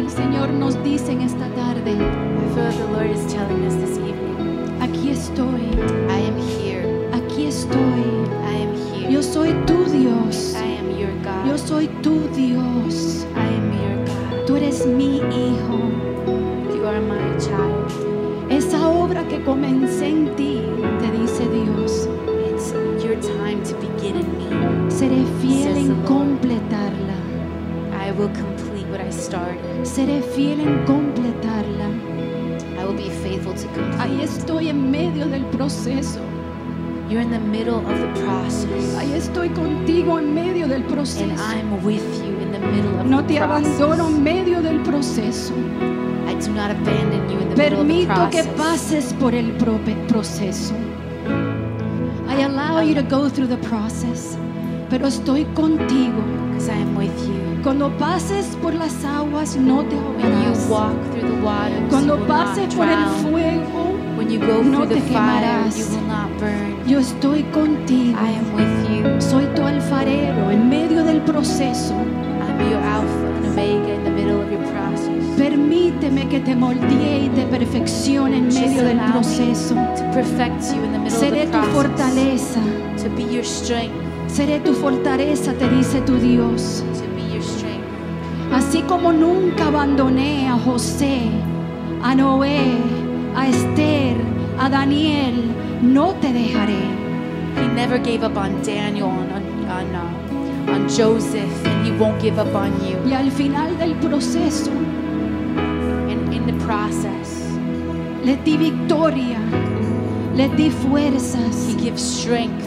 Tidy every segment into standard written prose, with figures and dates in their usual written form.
el Señor nos dice en esta tarde, I feel that the Lord is telling us this evening, aquí estoy, I am here. aquí estoy. I am here. Yo soy tu Dios, I am your God. yo soy tu Dios. I am your God. Tú eres mi hijo. You are my child. Esa obra que comencé en ti, te dice Dios, It's your time to begin in me. seré fiel Says the en Lord. completarla. I will complete what I started. Seré fiel en completarla. I will be faithful to Ahí complete. estoy en medio del proceso. You're in the middle of the process. Ahí estoy contigo en medio del And proceso. I'm with you in the middle of No the te abandono process. en medio del proceso. I do not abandon you in the middle of the Permito que process. pases por el proceso. I allow you to go through the process. Pero estoy contigo. Because I am with you. Cuando pases por las aguas no te When you ahogarás. walk through the waters, you Cuando will pases not por el drown. fuego, When you go no through the te fire, quemarás. you will not burn. yo estoy contigo. I am with you. Soy tu alfarero en medio del proceso. I'm your Alpha and Omega in the middle of your process. Permíteme que te moldee y te perfeccione en Just medio del allow me proceso. to perfect you in the middle Seré of tu the process. fortaleza. To be your strength. Seré tu fortaleza, te dice tu Dios. To be your strength. Así como nunca abandoné a José, a Noé, a Esther, a Daniel, no te dejaré. He never gave up on Daniel, on Joseph, and he won't give up on you. Y al final del proceso, And in the process, les di victoria, les di he fuerzas. gives strength.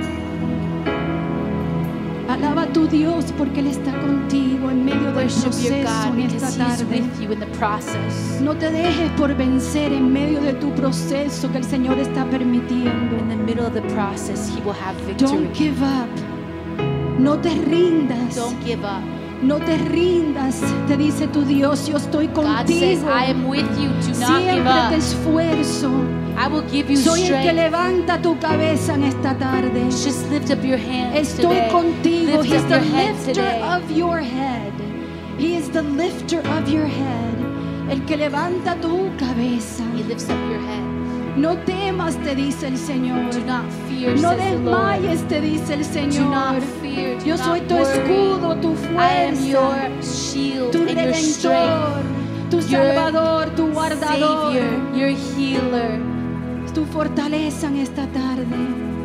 Alaba a tu Dios porque Él está contigo en medio del Worship your proceso God en because esta he's tarde. with you in the process. No te dejes por vencer en medio de tu proceso que el Señor está permitiendo. In the middle of the process, he will have Don't victory. give up. No te rindas. Don't give up. No te rindas, te dice tu Dios, yo estoy God says, contigo. I am with you. Do not give Siempre te up. esfuerzo. I will give you Soy el que strength. levanta tu cabeza en esta tarde. Just lift up your hands Estoy today. contigo. Lift He's up the your head lifter today. of your head. He is the lifter of your head. El que levanta tu cabeza. He lifts up your head. No temas, te dice el Señor. Do not fear, No says the Lord. desmayes, te dice el Do Señor. not fear. Do Yo not soy tu worry. escudo, tu I am your fuerza, shield tu and your strength. redentor, tu Your salvador, tu guardador, Savior, your healer. tu fortaleza en esta tarde.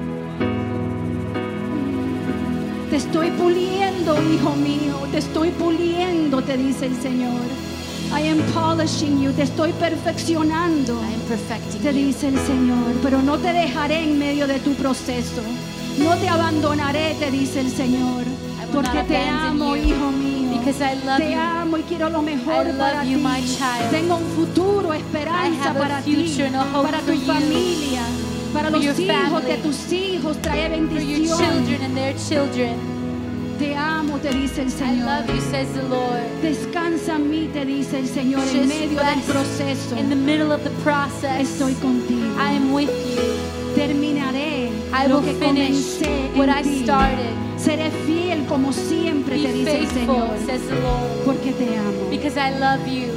Te estoy puliendo, hijo mío, te estoy puliendo, te dice el Señor. I am polishing you, te estoy perfeccionando, I am perfecting te you. dice el Señor, pero no te dejaré en medio de tu proceso. No te abandonaré, te dice el Señor, I will porque not te abandon amo, you, hijo mío. because I love Te you. amo y quiero lo mejor I love para you, ti. my child. Tengo un futuro, I esperanza have a para ti, future and a hope para for tu you, familia, para for los your hijos de family, tus hijos. Trae For your bendición. children and their children. Te amo, te dice el I Señor. love you, says the Lord. Descansa en mí, te dice el Señor, en Just medio del rest proceso. in the middle of the process. Estoy contigo. I am with you. Terminaré I lo will que finish comencé what en I ti. started. Seré fiel como siempre, Be te dice el faithful, Señor, says the Lord. porque te amo. Because I love you.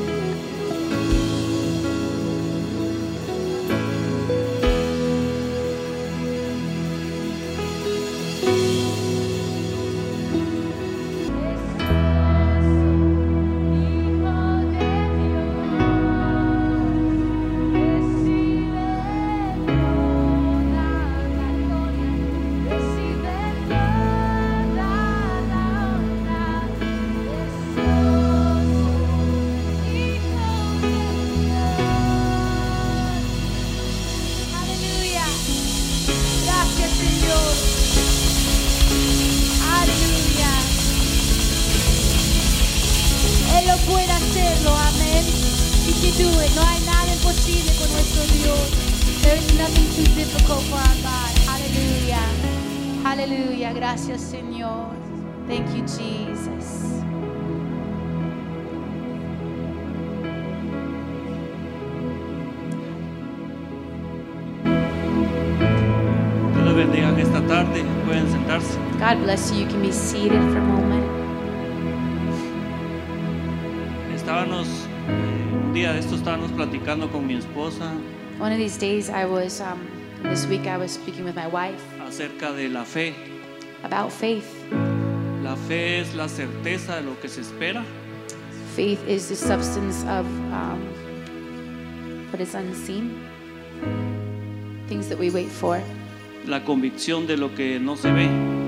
Aleluya. Gracias, Señor. Aleluya. Él lo puede hacerlo, amén. He can do it. No hay nada imposible con nuestro Dios. There is nothing too difficult for our God. Aleluya. Aleluya. Gracias, Señor. Thank you, Jesus. Dios les bendiga en esta tarde. Pueden sentarse. God bless you. You can be seated for a moment. Estaba día de esto estábamos platicando con mi esposa One of these days, this week I was speaking with my wife acerca de la fe. about faith. La fe es la certeza de lo que se espera, Faith is the substance of what is unseen, things that we wait for. la convicción de lo que no se ve.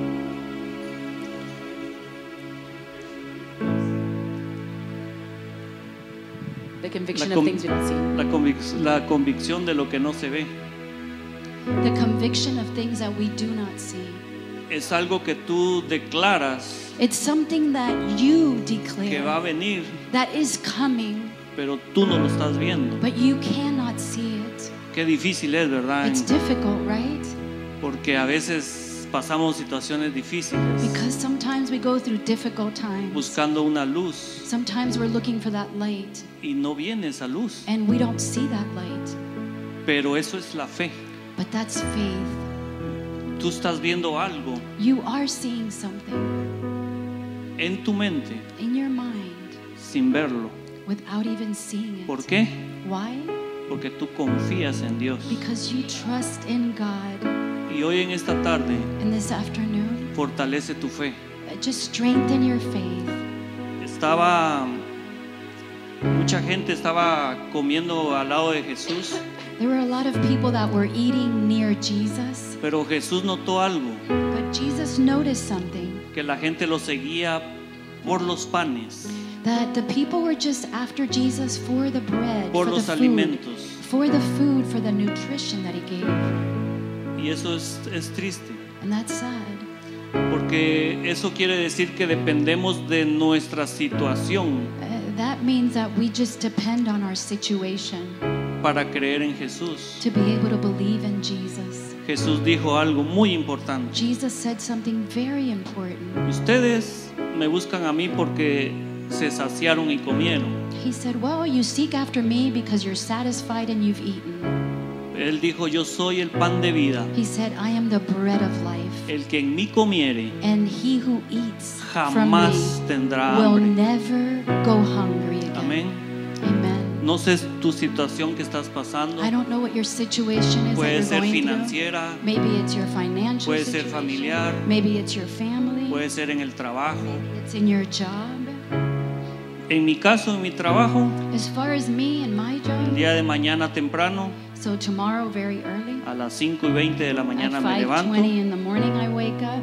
The conviction La of con- things we don't see. La convicción de lo que no se ve. The conviction of things that we do not see. Es algo que tú declaras It's something that you que va a declare venir, that is coming, pero tú no lo estás viendo. but you cannot see it. Qué difícil es, ¿verdad? It's difficult, right? Porque a veces pasamos situaciones difíciles Because sometimes we go through difficult times. buscando una luz Sometimes we're looking for that light y no viene esa luz. and we don't see that light. Pero eso es la fe. But that's faith. Tú estás viendo algo You are seeing something en tu mente in your mind sin verlo. without even seeing it. ¿Por qué? Why? Porque tú confías en Dios. Because you trust in God. Y hoy en esta tarde And this afternoon, fortalece tu fe. just strengthen your faith. Mucha gente estaba comiendo al lado de Jesús, There were a lot of people that were eating near Jesus, pero Jesús notó algo, but Jesus noticed something, que la gente lo seguía por los panes, that the people were just after Jesus for the bread, por for los the alimentos. for the food, for the nutrition that he gave. Y eso es triste, And that's sad. porque eso quiere decir que dependemos de nuestra situación That means that we just depend on our situation para creer en Jesús. to be able to believe in Jesus. Jesús dijo algo muy importante. Jesus said something very important. Ustedes me buscan a mí porque se saciaron y comieron. He said, well, you seek after me because you're satisfied and you've eaten. Él dijo, yo soy el pan de vida. He said, I am the bread of life. El que en mí comiere And he who eats from jamás me tendrá will hambre. never go hungry again. Amén. Amen. No sé tu situación que estás pasando. I don't know what your situation is Puede that ser you're going financiera, through. Maybe it's your financial puede ser situation. familiar, Maybe it's your family. puede ser en el trabajo. It's in your job. En mi caso, en mi trabajo, As far as me and my el job, día de mañana temprano, so tomorrow very early, a las 5:20 de la at mañana me levanto, 5:20 in the morning I wake up,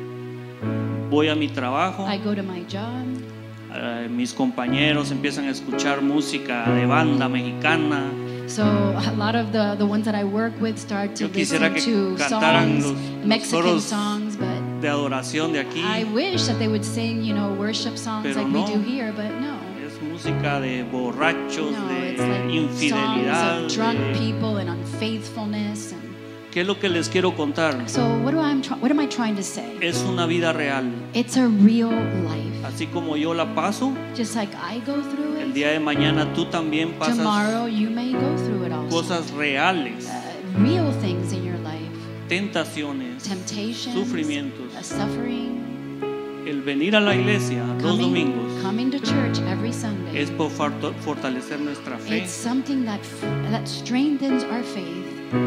voy a mi trabajo. I go to my job. Mis compañeros empiezan a escuchar música de banda mexicana. So a lot of the ones that I work with start to Yo quisiera listen que to cantaran songs, los Mexican coros songs, but de adoración de aquí. I wish that they would sing, worship songs Pero like no. we do here, but no. Es música de borrachos, No, de it's like infidelidad. songs of drunk de- people and unfaithfulness. And ¿Qué es lo que les quiero contar? so what am I trying to say? Es una vida real. It's a real life. Así como yo la paso, Just like I go through el it, día de mañana tú también pasas tomorrow you may go through it also. cosas reales, Real things in your life. tentaciones, Temptations, sufrimientos. suffering. El venir a la iglesia los domingos Coming to church every Sunday. es por fortalecer nuestra fe. It's something that strengthens our faith.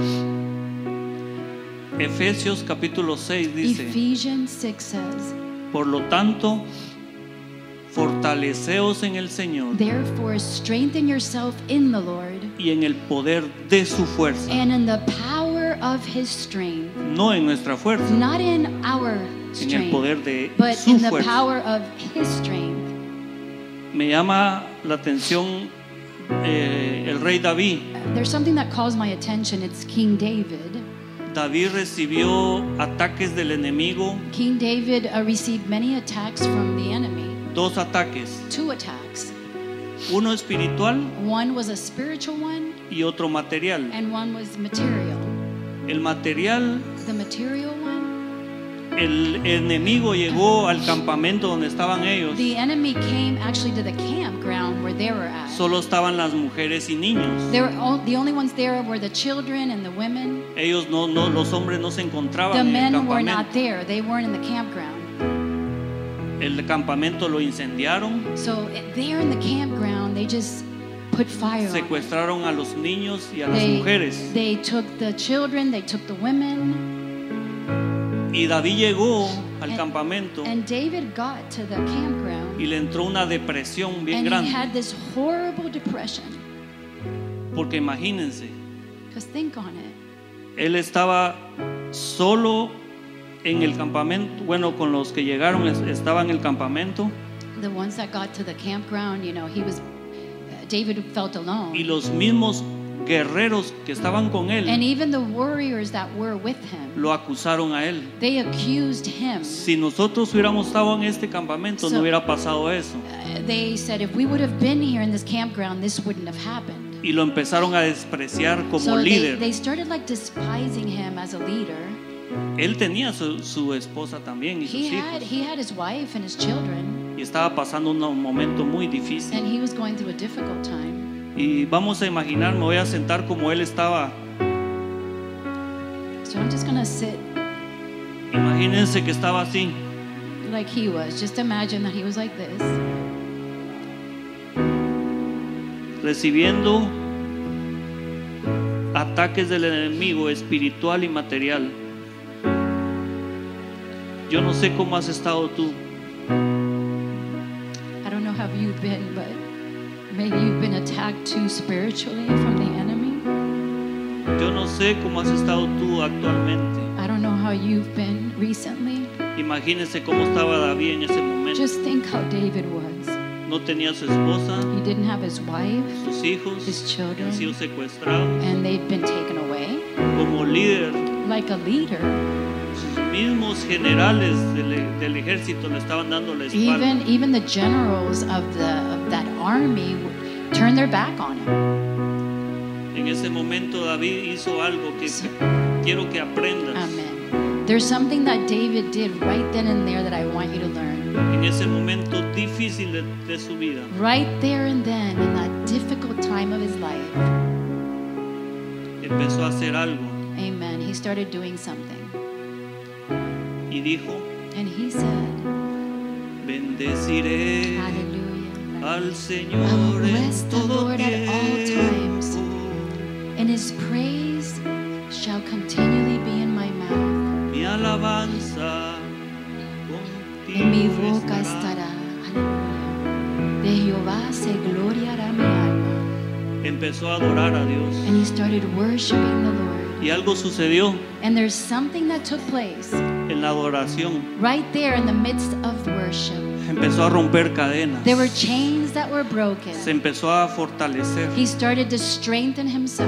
Efesios capítulo 6 dice: Ephesians 6 says, por lo tanto, fortaleceos en el Señor therefore strengthen yourself in the Lord y en el poder de su fuerza, and in the power of his strength. no en nuestra fuerza, Not in our en el strength, poder de but su in the fuerza. power of his strength. Me llama la atención el rey David. There's something that calls my attention. It's King David. David recibió ataques del enemigo, King David received many attacks from the enemy. 2 ataques, 2 attacks. uno espiritual One was a spiritual one y otro material. and one was material. El material, The material one, el enemigo llegó al campamento donde estaban ellos, the enemy came actually to the campground where they were at. solo estaban las mujeres y niños. They were the only ones there were the children and the women. Ellos los hombres no se encontraban The en el men were not campamento. there. They weren't in the campground. El campamento lo incendiaron So there in the campground, they just put fire on it. Secuestraron a los niños y a las mujeres. They took the children, they took the women. Y David llegó al campamento And David got to the campground. y le entró una depresión bien And he grande. had this horrible depression. Porque imagínense, Because think on it. él estaba solo en el campamento. Bueno, con los que llegaron estaba en el campamento. The ones that got to the campground, you know, David felt alone. Y los mismos guerreros que estaban con él And even the warriors that were with him, lo acusaron a él. they accused him. Si nosotros hubiéramos estado en este campamento, no hubiera pasado eso. They said if we would have been here in this campground, this wouldn't have happened. Y lo empezaron a despreciar como So líder. they started like despising him as a leader. Él tenía su esposa también y sus He hijos. had his wife and his children, Y estaba pasando un momento muy difícil. and he was going through a difficult time. Y vamos a imaginar, me voy a sentar como él estaba. So I'm just gonna sit Imagínense que estaba así. like he was. Just imagine that he was like this, Recibiendo ataques del enemigo espiritual y material. Yo no sé cómo has estado tú. I don't know how you've been, but maybe you've been attacked too spiritually from the enemy. Yo no sé cómo has estado tú actualmente. I don't know how you've been recently. Imagínense cómo estaba David en ese momento. Just think how David was. No tenía su esposa, He didn't have his wife, sus hijos, his children, han sido secuestrados. and they'd been taken away. Como líder, Like a leader, sus mismos generales del ejército le estaban dando la espalda. even the generals of that army turned their back on him. En ese momento David hizo algo que quiero que aprendas. Amen. There's something that David did right then and there that I want you to learn. En ese momento difícil de su vida, Right there and then, in that difficult time of his life, empezó a hacer algo amen, he started doing something. y dijo: And he said, bendeciré hallelujah, al I will Señor bless en the todo Lord at all times, tiempo. and his praise shall continually be in my mouth. Mi alabanza En mi contigo boca estará. estará, aleluya. De Jehová se gloriará mi alma. Empezó a adorar a Dios And he started worshiping the Lord. y algo sucedió And there's something that took place en la adoración. right there in the midst of worship. Empezó a romper cadenas, There were chains that were broken. se empezó a fortalecer. He started to strengthen himself.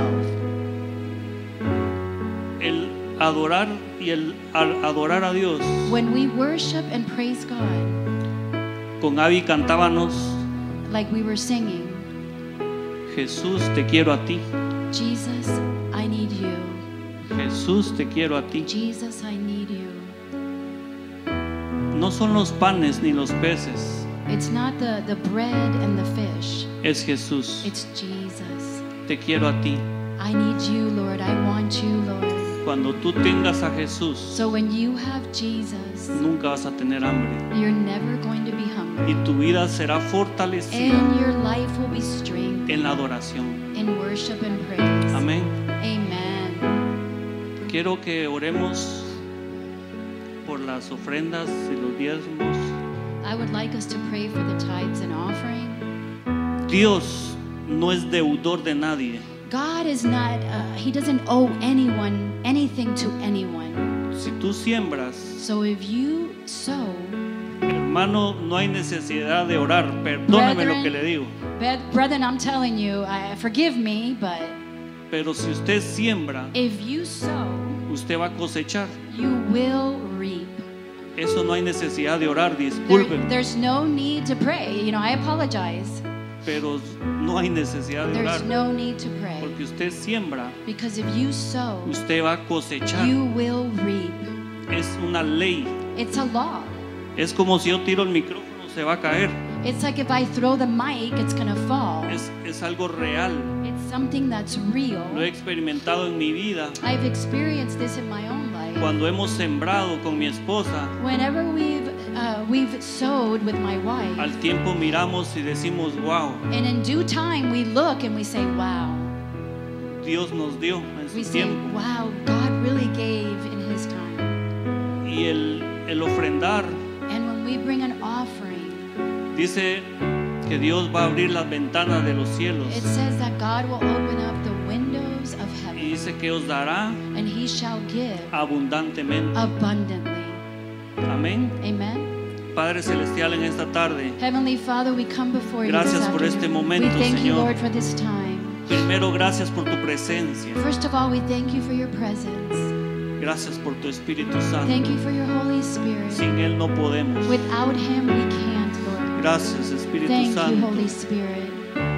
El adorar y al adorar a Dios. When we worship and praise God, Con Abby cantábamos: like we were singing, Jesús, te quiero a ti. Jesus, I need you. Jesús, te quiero a ti. Jesus, I need you. No son los panes ni los peces, It's not the bread and the fish. es Jesús. It's Jesus. Te quiero a ti. I need you, Lord. I want you, Lord. Cuando tú tengas a Jesús, So when you have Jesus, nunca vas a tener hambre you're never going to be y hungry. tu vida será fortalecida And your life will be strengthened en la adoración. in worship and praise. Amén. Amen. Quiero que oremos por las ofrendas y los diezmos. I would like us to pray for the tithes and offering. Dios no es deudor de nadie. God is not, He doesn't owe anyone anything to anyone. Si tú siembras, So if you sow, hermano, no hay necesidad de orar. Perdóname lo que le digo. brethren, I'm telling you, forgive me, but Pero si usted siembra, if you sow, usted va a cosechar. you will reap. Eso no hay necesidad de orar, disculpen. There's no need to pray. You know, I apologize. Pero no hay necesidad de orar. There's no need to pray. Porque usted siembra, Because if you sow, usted va a cosechar. you will reap. Es una ley. It's a law. Es como si yo tiro el micrófono, se va a caer. It's like if I throw the mic, it's going to fall. Es algo real. It's something that's real. Lo he experimentado en mi vida. I've experienced this in my own life. Cuando hemos sembrado con mi esposa, Whenever we've we've sowed with my wife. Al tiempo miramos y decimos, wow, And in due time, we look and we say, wow. Dios nos dio en We su say, tiempo. wow, God really gave in His time. Y el ofrendar, And when we bring an offering, dice que Dios va a abrir las ventanas de los cielos. it says that God will open up the windows of Y heaven, dice que os dará and He shall give abundantemente. abundantly. Amén. Amen. Padre Celestial, en esta tarde, Heavenly Father, we come before you this Gracias por este afternoon. momento, We thank you, Señor. Lord, for this time. primero gracias por tu presencia. First of all, we thank you for your presence. Gracias por tu Espíritu Santo. Thank you for your Holy Spirit. Sin Él no podemos. Without Him, we can't, Lord. Gracias, Espíritu Thank you, Santo. Holy Spirit.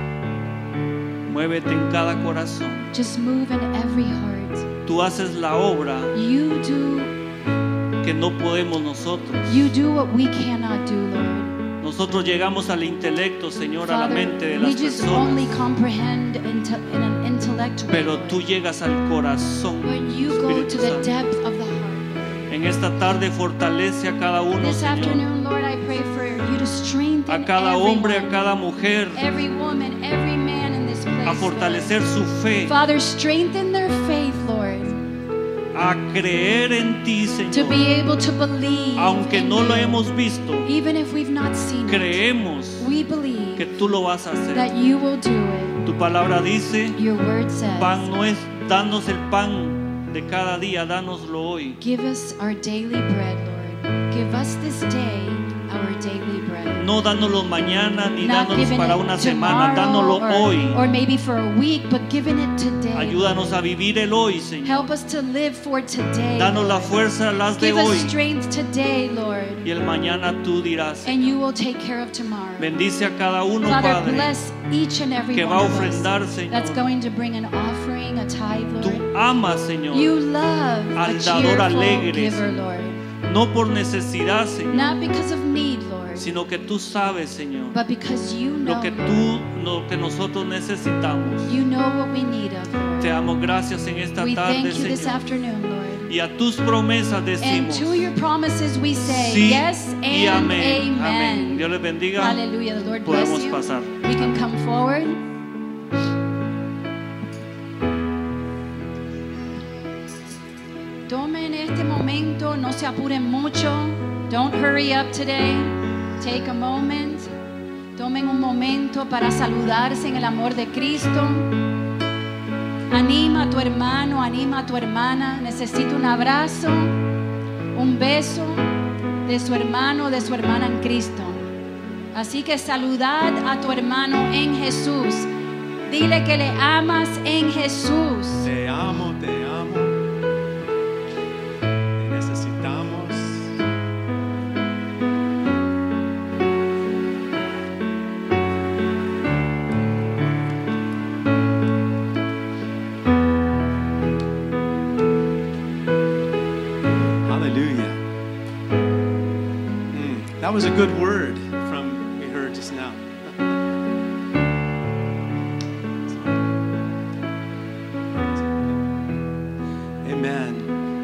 Muévete en cada corazón. Just move in every heart. Tú haces la obra You do que no podemos nosotros. what we cannot do, Lord. Nosotros llegamos al intelecto, Señor, a la Father, mente de we las just only personas. comprehend in an intellectual Pero way. tú llegas al corazón, But you go Espíritu to the Santo. depth of the heart. En esta tarde fortalece a cada uno, This Señor. afternoon, Lord, I pray for you to strengthen A cada hombre, a everyone, cada mujer. every woman, every man in this place. A fortalecer su fe. Lord. Father, strengthen their faith, Lord, A creer en ti, to Señor. be able to believe. Aunque in no lo you. hemos visto, Even if we've not seen it, creemos we believe que tú lo vas a hacer. that you will do it. Tu palabra dice, Your word says, pan no es, danos el pan de cada día, dánoslo hoy. give us our daily bread, Lord. Give us this day our daily bread. No dánoslo mañana ni Not dánoslo giving para it una semana, tomorrow dánoslo hoy. or maybe for a week, but giving it today. Ayúdanos a vivir el hoy, Señor. Help us to live for today. Danos la Lord. fuerza, las de Give us hoy. strength today, Lord, Y el mañana tú dirás. and you will take care of tomorrow. Bendice a cada uno, Father, Padre, bless each and every que one va a of ofrendar, us Señor. that's going to bring an offering, a tithe, Tú Lord. amas, Señor. You love a al dador cheerful alegre, giver, Señor. Lord. No por necesidad, Señor, Not because of need, Lord, sino que tú sabes, Señor, but because you know, lo que nosotros necesitamos. you know what we need of, Lord. Te damos gracias en esta We tarde, thank you this Señor. afternoon, Lord. Y a tus promesas And decimos to your promises we say sí yes y and amén. Amén. amen. Dios les bendiga. Hallelujah. The Lord bless Podemos you. pasar. We can come forward. Tomen este momento, no se apuren mucho. Don't hurry up today. Take a moment. Tomen un momento para saludarse en el amor de Cristo. Anima a tu hermano, anima a tu hermana. Necesita un abrazo, un beso de su hermano, de su hermana en Cristo. Así que saludad a tu hermano en Jesús. Dile que le amas en Jesús. Te amo, te amo. Te necesitamos. Hallelujah. That was a good word from we heard just now. Amen.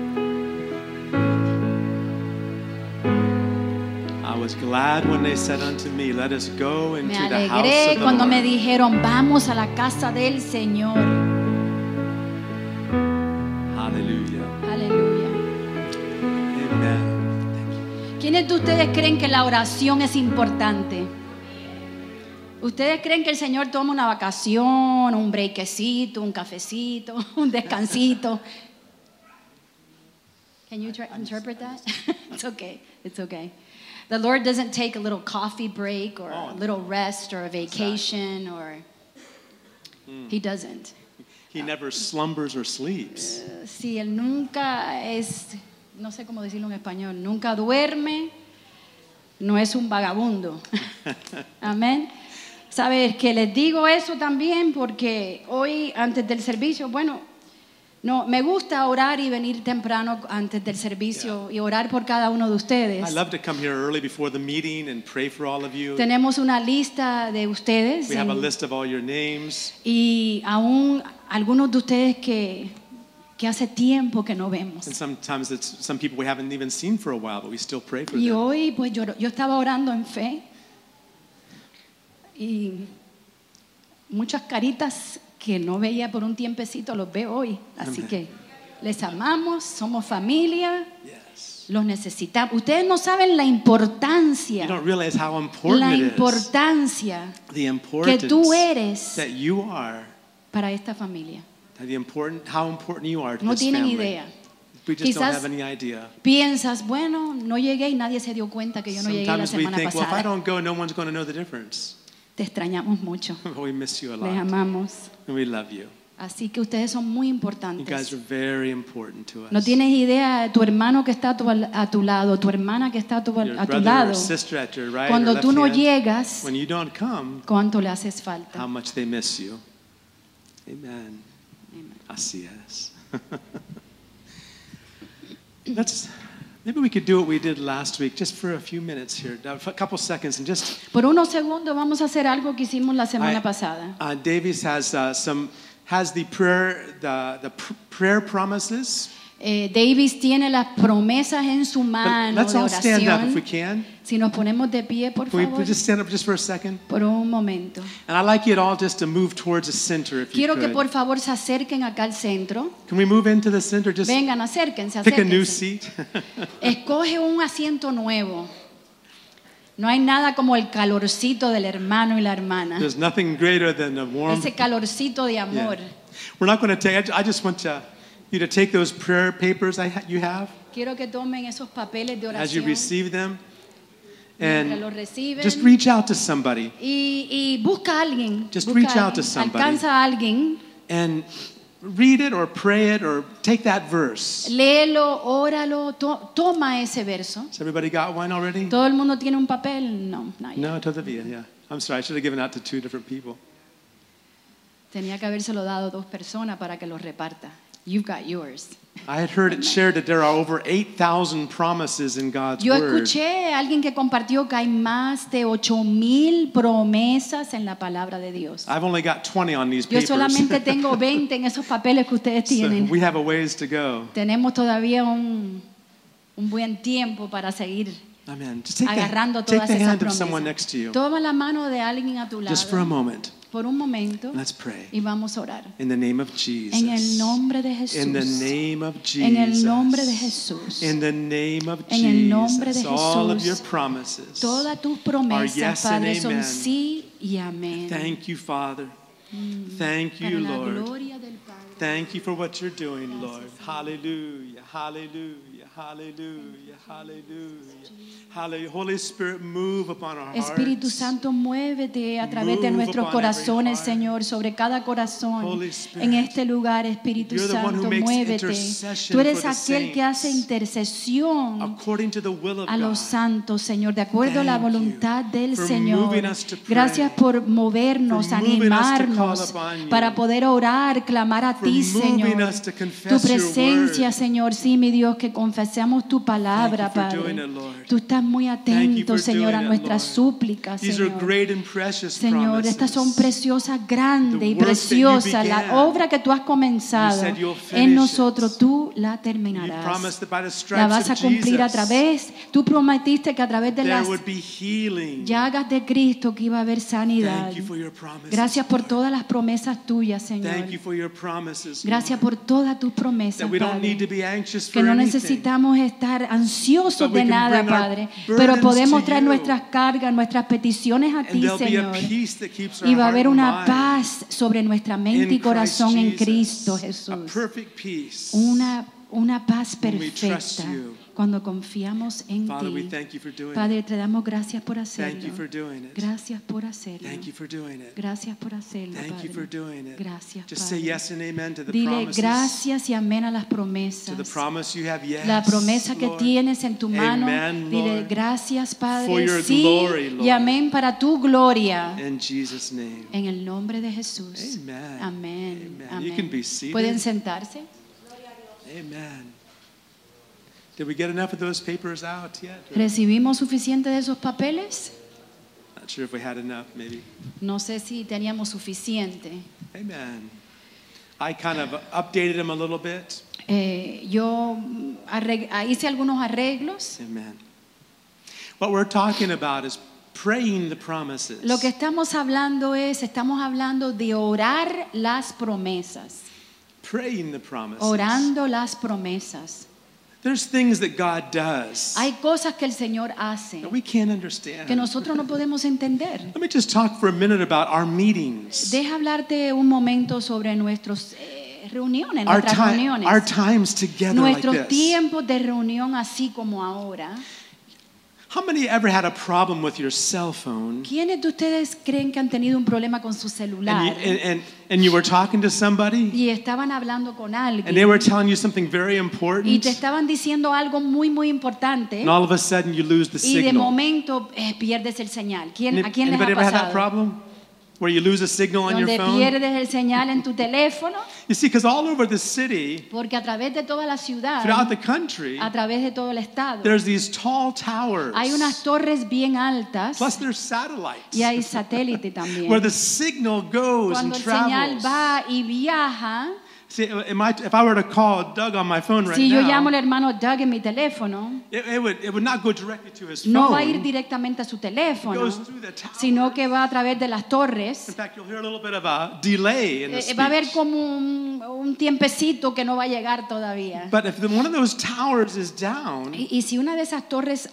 I was glad when they said unto me, let us go Me into the house alegré of the cuando me Lord. dijeron, vamos a la casa del Señor. Hallelujah. Aleluya. Amen. ¿Quiénes de ustedes creen que la oración es importante? ¿Ustedes creen que el Señor toma una vacación, un breakcito, un cafecito, un descansito? Can you interpret that? It's okay. It's okay. The Lord doesn't take a little coffee break or a little rest or a vacation or He doesn't. He never slumbers or sleeps. Sí, Él nunca es, no sé cómo decirlo en español, nunca duerme, no es un vagabundo. Amén. Sabes que les digo eso también porque hoy antes del servicio, bueno, no, me gusta orar y venir temprano antes del servicio y orar por cada uno de ustedes. I love to come here early before the meeting and pray for all of you. Tenemos una lista de ustedes We have a list of all your names. y aún algunos de ustedes que que hace tiempo que no vemos. And sometimes it's some people we haven't even seen for a while, but we still pray for Y them. hoy pues yo estaba orando en fe y muchas caritas que no veía por un tiempecito los veo hoy. Así Amén. que les amamos, somos familia, Yes. los necesitamos. Ustedes no saben la importancia, You don't realize how important la it is. importancia The que importance tú eres that you are, para esta familia. how important you are to No this tienen family. idea. We just don't Quizás have any idea. piensas, bueno, no llegué y nadie se dio cuenta que yo no llegué la Sometimes we semana think, well, if I pasada. don't go, no one's going to know the difference. Te extrañamos mucho, We miss you a les lot, amamos. and we love you. Así que ustedes son muy You guys importantes. are very important to us. No tienes idea, tu hermano que está a tu lado, tu hermana que está a tu Your lado, brother or sister at your right or cuando left tú no hand, llegas, when you don't come, cuánto le haces how falta. much they miss you. Amen. Así es. Maybe we could do what we did last week, just for a few minutes here, a couple seconds, and just. Por unos segundos vamos a hacer algo que hicimos la semana pasada. Davies has the prayer promises. Davis tiene las promesas en su But mano let's de all stand up if we oración. can. Si nos ponemos de pie, por Can we favor, just stand up just for a second? por un momento. And I'd like you all just to move towards the center if you Quiero que could. por favor se acerquen acá al centro. Can we move into the center? Just Vengan, acérquense, pick a new acérquense. seat. Escoge un asiento nuevo. No hay nada como el calorcito del hermano y la hermana. There's nothing greater than a warm. Ese calorcito de amor. Yeah. We're not going to take. I just want you to take those prayer papers you have Quiero que tomen esos papeles de as you oración receive them, mientras los and reciben. just reach out to somebody Y busca a alguien. Just busca reach a out to alguien, somebody. Alcanza a alguien. and read it or pray it or take that verse. Léelo, óralo, toma ese verso. Has everybody got one already? ¿Todo el mundo tiene un papel? No, nadie. No, todavía. Yeah. I'm sorry. I should have given out to 2 different people. Tenía que habérselo dado a 2 personas para que los reparta. You've got yours. I had heard it shared that there are over 8,000 promises in God's Yo word. escuché a alguien que compartió que hay más de 8,000 promesas en la palabra de Dios. I've only got 20 on these Yo papers. solamente tengo 20 en esos papeles que ustedes So tienen. we have a ways to go. Tenemos todavía un buen tiempo para seguir Amen. Just take agarrando the todas esas hand of someone promesas. next to you. Toma la mano de alguien a tu lado Just for a moment. por un momento Let's pray. y vamos a orar. In the name of Jesus. En el nombre de Jesús. In the name of Jesus. En el nombre de Jesús. In the name of En el nombre de Jesus. All of Jesús. your promises. Todas tus Our promesas, yes and Padre, son amen. sí y amén. Thank you, Father. Thank Para you, la Lord. gloria del Padre. Thank you for what you're doing, Lord. Hallelujah, hallelujah, hallelujah, hallelujah. Hallelujah. Holy Spirit, move upon our Espíritu hearts. Santo, muévete a través de Move nuestros upon every corazones, heart. Señor, sobre cada corazón. Holy Spirit, En este lugar, Espíritu you're the one who Santo, makes muévete. intercession Tú eres for the aquel que hace saints. intercesión According to the will of a los God. santos, Señor, de acuerdo a la Thank you voluntad del for Señor. moving us to pray, Gracias por movernos, for moving us to animarnos, call upon you, para poder orar, clamar a for ti, moving Señor. us to Tu confess your presencia, word. Señor, sí, mi Dios, que confesemos tu palabra, Thank you for doing Padre. it, Lord. Tú estás muy Thank you atento, for Señor, a doing it, nuestras Lord. súplicas, These are Señor. great and precious Señor, promises. estas son preciosas, grandes The y work that you preciosas. La began, obra que tú has comenzado you said you'll finish en it. nosotros, tú la You terminarás. promised that by the La stripes vas a of cumplir a Jesus, través. Tú prometiste que a través de there las would be healing. llagas de Cristo que iba a haber sanidad. Thank you for your promises. Gracias por Lord. todas las promesas tuyas, Señor. Thank you for your promises. Gracias Lord. por todas tus promesas, That we don't need to Padre. be anxious Que for no anything. necesitamos estar ansiosos But we de can nada, bring our Padre, burdens pero podemos to traer you. nuestras cargas, nuestras peticiones a And ti, there'll be a Señor. peace that keeps our Y va a heart haber and una mind paz sobre nuestra mente y in corazón en Christ Cristo Jesus. A Jesús. perfect peace. Una paz When we trust perfecta you. cuando confiamos en Father, we ti. thank you for doing it. Padre, te damos gracias por Thank you hacerlo. for doing it. Gracias por hacerlo. Thank you for doing it. Gracias por hacerlo, Thank you for Padre. doing it. Gracias, Just say Padre. yes and amen to the Dile promises. gracias y amén a las To the promesas. promise you have, yes, La promesa que Lord. tienes en tu mano, Amen, dile Lord. gracias, For Padre, your sí, glory, Lord. y amén para tu gloria. In Jesus' name. En el nombre de Jesús. Amen. Amén. Amen. Amén. You can be seated. Pueden sentarse. Amen. Did we get enough of those papers out yet? Or- ¿Recibimos suficiente de esos papeles? Not sure if we had enough, maybe. No sé si teníamos suficiente. Amen. I kind of updated them a little bit. Yo hice algunos arreglos. Amen. What we're talking about is praying the promises. Lo que estamos hablando de orar las promesas. Praying the promises. Orando las promesas. There's things that God does Hay cosas que el Señor hace that we can't understand. que nosotros no podemos entender. Let me just talk for a minute about our meetings. Deja hablarte un momento sobre nuestras reuniones, Our nuestras reuniones. our times together Nuestros like this. tiempos de reunión así como ahora. How many ever had a problem with your cell phone ¿Quiénes de ustedes creen que han tenido un problema con su celular and you were talking to somebody y estaban hablando con and they alguien were telling you something very y important te estaban diciendo algo muy muy importante and all of a sudden you lose the y de signal? momento pierdes el señal? ¿A quién les Anybody ha ever had that pasado? problem? Where you lose a signal on your Donde phone? pierdes el señal en tu teléfono, You see, because all over the city, porque a través de toda la ciudad, throughout the country, a través de todo el estado, there's these tall towers. hay unas torres bien altas Plus there's satellites y hay satélite también. where the signal goes and Cuando el señal travels. va y viaja, See, if I were to call Doug on my phone right si yo llamo al now, hermano Doug en mi teléfono, it would not go directly to his no va a ir phone. directamente a su It teléfono, goes through the tower. sino que va a través de las torres. In fact, you'll hear a little bit of a delay in the Va a haber speech. como un tiempecito que no va a llegar todavía. But if one of those towers is down, Y si una de esas torres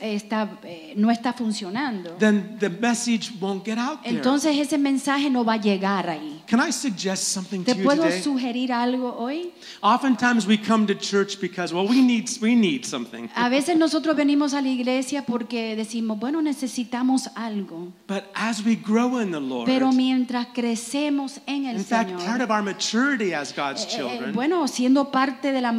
no está funcionando, then the message won't get out there. entonces ese mensaje no va a llegar ahí. Can I suggest something to ¿Te you puedo today? sugerir algo hoy? Oftentimes we come to church because, well, we need something. A veces nosotros venimos a la iglesia porque decimos, bueno, necesitamos algo. But as we grow in the Lord, Pero mientras crecemos en el in fact, part Señor, of our maturity as God's children bueno, siendo parte de la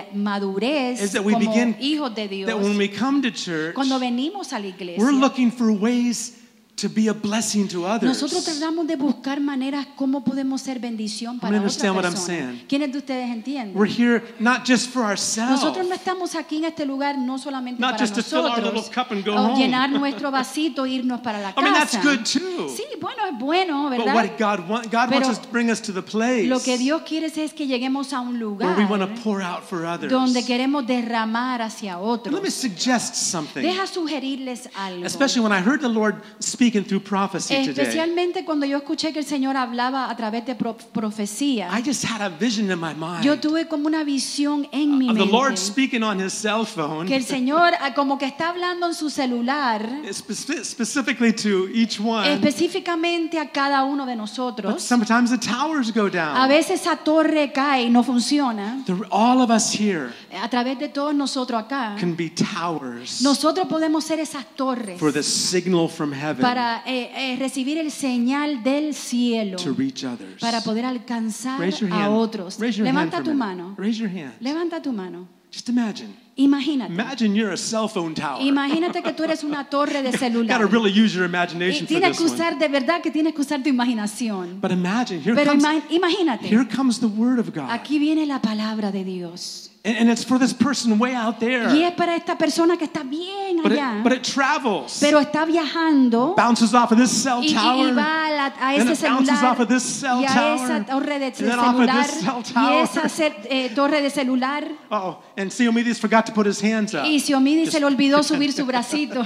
madurez is that we como begin hijos de Dios, that when we come to church, cuando venimos a la iglesia, we're looking for ways to be a blessing to others. nosotros tratamos de buscar maneras cómo podemos ser bendición para How many otras understand what I'm personas. saying? ¿Quiénes de ustedes entienden? We're here not just for ourselves, Nosotros no estamos aquí en este lugar no solamente Not para just to fill our nosotros little cup and go o home. llenar nuestro vasito e irnos para la I mean, that's casa. good too. Sí, bueno, es bueno, But ¿verdad? what God Pero wants us to bring us to the place Lo que Dios quiere es que lleguemos a un where lugar we want to pour out for others. donde queremos derramar hacia And let me otros. suggest something, Deja sugerirles algo. especially when I heard the Lord speaking through prophecy today. Especialmente cuando yo escuché que el Señor hablaba a través de profecía. I just had a vision in my mind Yo tuve como una visión en mi of the Lord mente speaking on his cell phone, que el Señor como que está hablando en su celular specifically to each one. específicamente a cada uno de But nosotros. sometimes the towers go A down. veces esa torre cae y no funciona. All of us here A través de todos nosotros acá, can be towers nosotros podemos ser esas torres for the signal from heaven para recibir el señal del cielo, to reach others. para poder alcanzar Raise your a hand. otros. Raise your Levanta hand tu for a minute. mano. Raise your hand. Levanta tu mano. Just imagine. Imagínate. Imagine you're a cell phone tower. Imagínate que tú eres una torre de You celular. gotta really use your Y imagination for tienes this que one. usar, de verdad que tienes que usar tu imaginación. But imagine, here Pero comes, imagínate, here comes the word of God. aquí viene la palabra de Dios. And it's for this person way out there. Y es para esta persona que está bien But allá, it travels. pero está viajando Bounces off of this cell y tower. va a Then ese it bounces celular off of this cell y a tower. esa torre de And then off of celular this cell y tower. esa torre de celular. Oh, and Siomides forgot to put his hands up. Y Xiomidi se le olvidó subir su bracito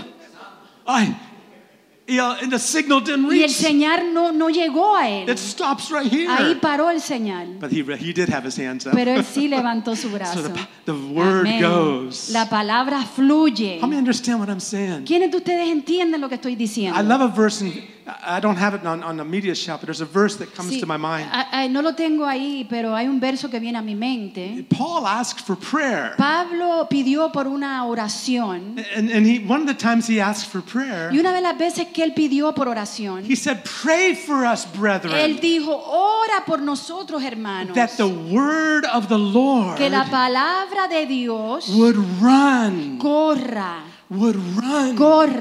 Ay, and the signal didn't y el reach. señal no llegó a él. It stops right here. Ahí paró el señal. But he did have his hands up. Pero él sí levantó su So brazo. the word Amén. goes. La palabra fluye. How many understand what I'm saying? ¿Quiénes de ustedes entienden lo que estoy diciendo? I love a verse, and I don't have it on the media shelf, but there's a verse that comes Sí, to my mind. no lo tengo ahí, pero hay un verso que viene a mi mente. Paul asked for prayer. Pablo pidió por una oración And one of the times he asked for prayer, y una de las veces que él pidió por oración, he said, "Pray for us, él brethren, dijo, ora por nosotros, hermanos, that the word of the Lord que la palabra de Dios would run, corra, would run corra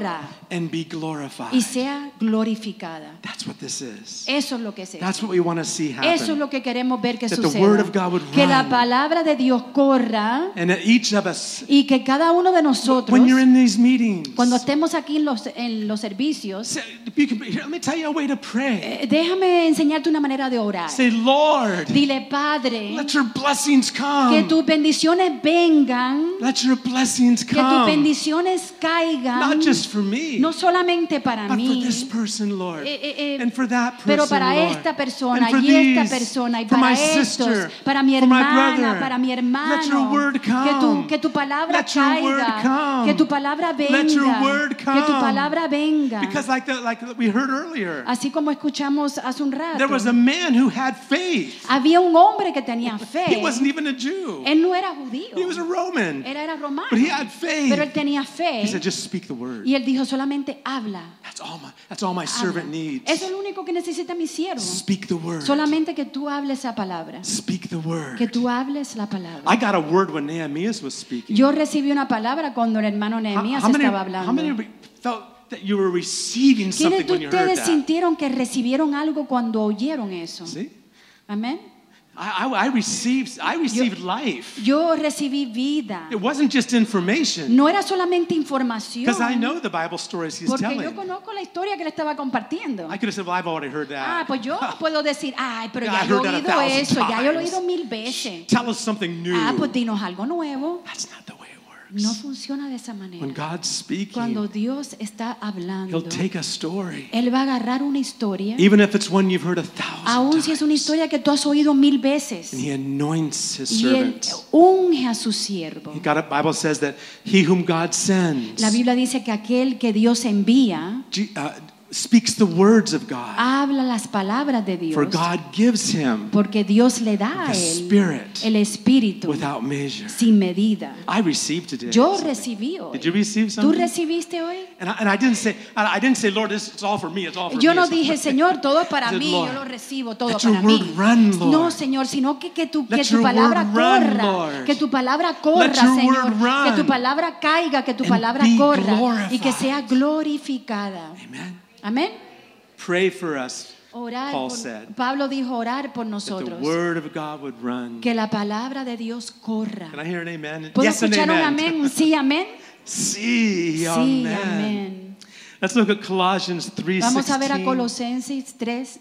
and be glorified. y sea glorificada. That's what this is. Eso es lo que es esto. That's what we want to see happen. Eso es lo que queremos ver que That the word suceda. of God would Que la run. palabra de Dios corra And that each of us, y que cada uno de nosotros, when you're in these meetings, cuando estemos aquí en los servicios, say, here, let me tell you a way to pray. déjame enseñarte una manera de orar. Say, Lord, Dile, Padre, let your blessings que come. tus bendiciones vengan, Let your blessings que tus come. bendiciones caigan, Not just for me, no solamente para but for mí, this person, Lord. eh, And for that person, pero para Lord. esta persona And for y esta these, persona y for para my estos, sister, para mi for my hermana, brother. para mi hermano. Let your word come. Que tu palabra Let your word caiga, come. que tu palabra venga, Let your word que tu come. palabra venga. Because like we heard earlier, Así como escuchamos hace un rato, there was a man who had faith. había un hombre que tenía fe. He wasn't even a Jew. Él no era judío, He was a Roman. él era romano, But he had faith. pero él tenía fe. He said, just speak the word. Y él dijo, solamente habla. That's all my servant Habla. needs. Eso es lo único que necesita mi siervo. Speak the word. Solamente que tú hables esa palabra. Speak the word. Que tú hables la palabra. I got a word when Nehemiah was speaking. Yo recibí una palabra cuando el hermano Nehemías estaba how many hablando. felt that you were receiving ¿Quiénes something de when you heard ustedes that? sintieron que recibieron algo cuando oyeron eso? See? Amén. I received life. Yo recibí vida. It wasn't just information. No era solamente información. Because I know the Bible stories he's Porque yo telling. conozco la historia que le estaba compartiendo. I could have said, well, I've already heard that. Ah, pues yo puedo decir, ay, pero Yeah, ya I yo he heard that oído 1,000 eso, ya yo lo he times. oído 1000 veces. Tell us something new. Ah, pues dinos algo nuevo. That's not the way it works. No funciona de esa manera. When God's speaking, Cuando Dios está hablando, He'll take a story, Él va a agarrar una historia, even if it's one you've heard 1,000 aun si es una times, historia que tú has oído 1000 veces, and He anoints His y Él servant. unge a su siervo. The Bible says that He whom God sends La Biblia dice que aquel que Dios envía speaks the words of God. habla las palabras de Dios, For God gives him porque Dios le da a the él Spirit el Espíritu without measure. sin medida. I received today. Yo something. recibí hoy. Did you receive ¿Tú something? recibiste hoy? And I didn't say, Lord, it's all for me. It's all for Yo me. no It's all dije, for me." Señor, todo es para I said, mí, "Lord, yo lo recibo todo let your para word mí. run, Lord. No, Señor, sino que tu Let your palabra word run, corra, Lord. que tu palabra corra, Let your Señor, word run. que tu palabra caiga, que tu And palabra be corra y que glorified. sea glorificada. Amen. Amén. Pray for us. Orar Paul por- said Pablo dijo orar por That the nosotros, word of God would run. que la palabra de Dios corra. Can I hear an amen? ¿Puedo Yes, and escuchar un amen. amén? Un sí, amén. Sí, Sí, amen. amén. Let's look at Colossians 3:16. Vamos a ver a Colosenses 3,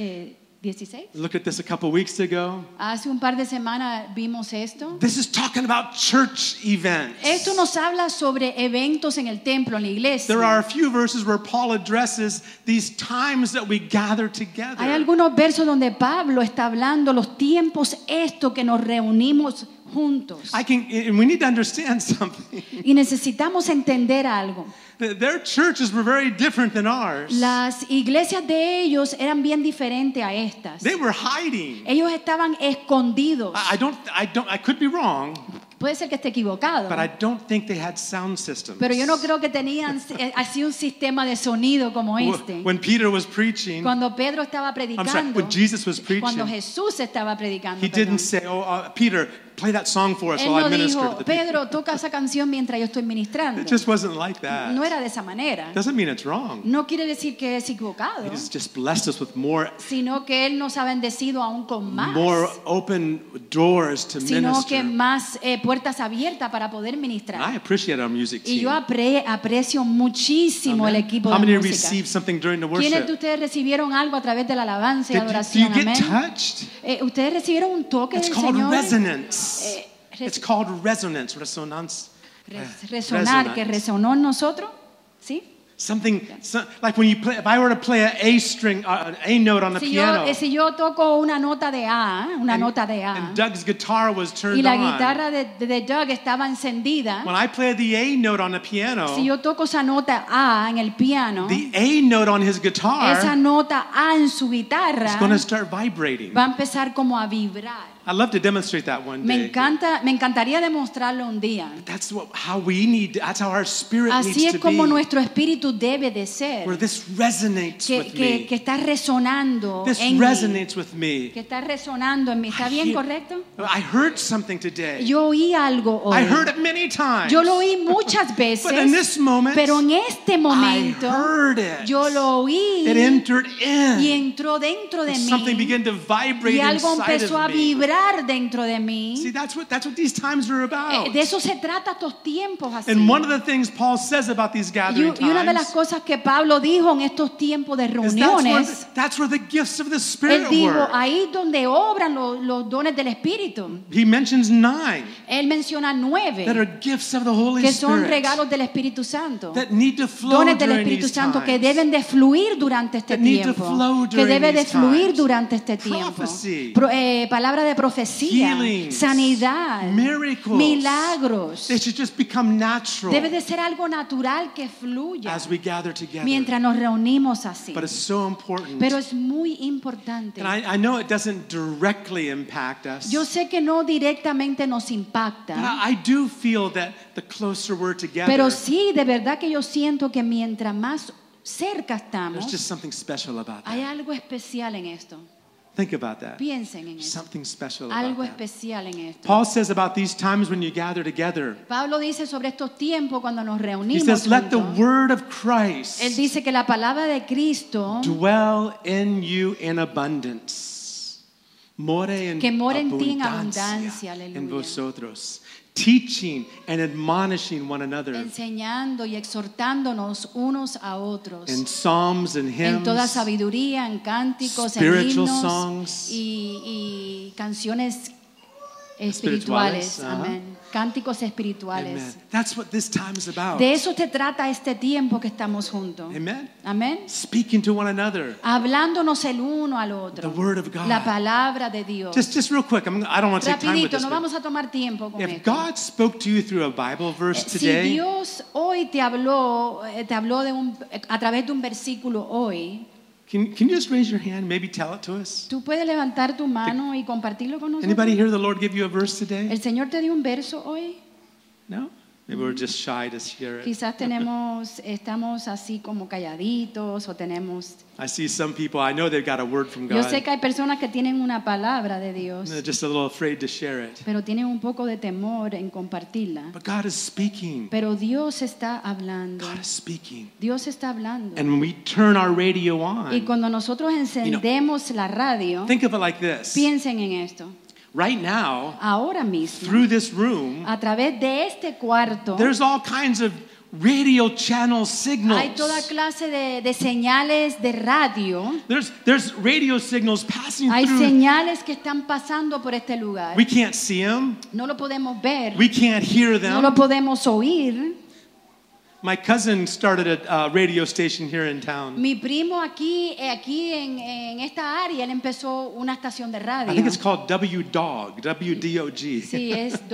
16. Look at this a couple weeks ago. Hace un par de semanas vimos esto. This is talking about church events. Esto nos habla sobre eventos en el templo, en la iglesia. There are a few verses where Paul addresses these times that we gather together. Hay algunos versos donde Pablo está hablando los tiempos estos que nos reunimos juntos. And we need to understand something. Y necesitamos entender algo. Their churches were very different than ours. Las iglesias de ellos eran bien diferentes a estas. They were hiding. Ellos estaban escondidos. I could be wrong, Puede ser que esté equivocado, but I don't think they had sound systems. pero yo no creo que tenían así un sistema de sonido como este. When Peter was preaching, Cuando Pedro estaba I'm sorry, predicando, when Jesus was cuando preaching, Jesús estaba predicando, he didn't perdón. say, Peter, play that song for us Él while no I minister dijo, to the people. Pedro, toca esa canción mientras yo estoy ministrando. It just wasn't like that. No era de esa manera. Doesn't mean it's wrong. No quiere decir que es equivocado, He's just blessed us with more sino que Él nos ha bendecido aún con más, open doors to sino que minister. más puertas abiertas para poder And I ministrar. appreciate our music Y team. yo aprecio muchísimo el Amen. equipo How de many música. received something during the ¿Quiénes de worship? ustedes recibieron algo a través de la alabanza y Do you adoración? get Amén. touched? ¿Ustedes recibieron un toque It's del called Señor? resonance. res- It's called resonance. Resonance. Resonar, que resonó en nosotros, ¿sí? Like when you play. If I were to play an A string, an A note on the piano, Si yo toco una nota de A, and Doug's guitar was y turned la on. guitarra de Doug estaba encendida, When I play the A note on the piano, si yo toco esa nota A en el piano, the A note on his esa guitar nota A en su guitarra is going to start vibrating. va a empezar como a vibrar. I'd love to demonstrate that one Me day. encantaría demostrarlo un día. That's how we need. That's how our spirit Así needs es to como be. nuestro espíritu debe de ser, where this resonates with que me. está resonando This en mí, resonates with me. que está resonando en mí. ¿Está bien, correcto? I heard something today. Yo oí algo hoy. I heard it many times. Yo lo oí muchas But in veces, this moment, pero en este momento I heard it. yo lo oí It entered in. y entró dentro de Something mí began to vibrate y algo inside empezó a of me. vibrar dentro de mí. See, that's what these times are about. De eso se trata estos tiempos así. And one of the things Paul says about these gathering Y una de las times cosas que Pablo dijo en estos tiempos de is reuniones, that's where the gifts of the él Spirit dijo, work. ahí donde obran los dones del Espíritu. He mentions 9 Él menciona 9 that are gifts of the Holy que son Spirit regalos del Espíritu Santo. that need to flow Dones del during Espíritu these Santo que times. deben de fluir durante este That need to tiempo. flow Que during debe de these fluir times. durante este tiempo. Prophecy. Palabra de profecía, Healings. sanidad, Miracles. milagros. They should just become natural Debe de ser algo natural que fluya as we gather together. mientras nos reunimos así. But it's so important. Pero es muy importante. And I know it doesn't directly impact us. Yo sé que no directamente nos impacta, But I do feel that the closer we're together, pero sí, de verdad que yo siento que mientras más cerca there's estamos, just something special about hay that. algo especial en esto. Think about that. Piensen en eso. Something special Algo about that. especial en esto. Paul says about these times when you gather together, Pablo dice sobre estos tiempos cuando nos he reunimos says, let the juntos. word of Él Christ dice que la palabra de Cristo dwell in you in abundance. More en Que more en ti en abundancia abundancia, aleluya. en vosotros. Teaching and admonishing one another enseñando y exhortándonos unos a otros in psalms and en toda hymns, sabiduría, en cánticos, en spiritual himnos songs, y canciones espirituales, espirituales. Amén. Cánticos espirituales. Amen. That's what this time is about. De eso se trata este tiempo que estamos juntos. Amen. Amén. Speaking to one another. Hablándonos el uno al otro. The word of God. La palabra de Dios. Just real quick. I don't want to take time with Rapidito, this. no but vamos a tomar tiempo con If esto. God spoke to you through a Bible verse Si today, Dios hoy te habló a través de un versículo hoy, can you just raise your hand? Maybe tell it to us. tú puedes levantar tu mano y compartirlo con nosotros. Anybody here the Lord give you a verse today? ¿El Señor te dio un verso hoy? No? Maybe we're just shy to hear it. Quizás estamos así como calladitos o tenemos... I see some people, I know they've got a word from Yo God. sé que hay personas que tienen una palabra de Dios, They're just a little afraid to share it. pero tienen un poco de temor en compartirla. But God is speaking. Pero Dios está hablando. God is speaking. Dios está hablando. And when we turn our radio Y on, cuando nosotros encendemos la radio, think of it like this. piensen en esto. Right now, Ahora mismo, through this room, a través de este cuarto, there's all kinds of radio channel signals. hay toda clase de señales de radio. There's radio signals passing Hay through. señales que están pasando por este lugar. We can't see them. No lo podemos ver, We can't hear no lo them. podemos oír. My cousin started a radio station here in town. Mi primo aquí en esta área, él empezó una estación de I radio. think it's called WDOG, W-D-O-G. Sí, es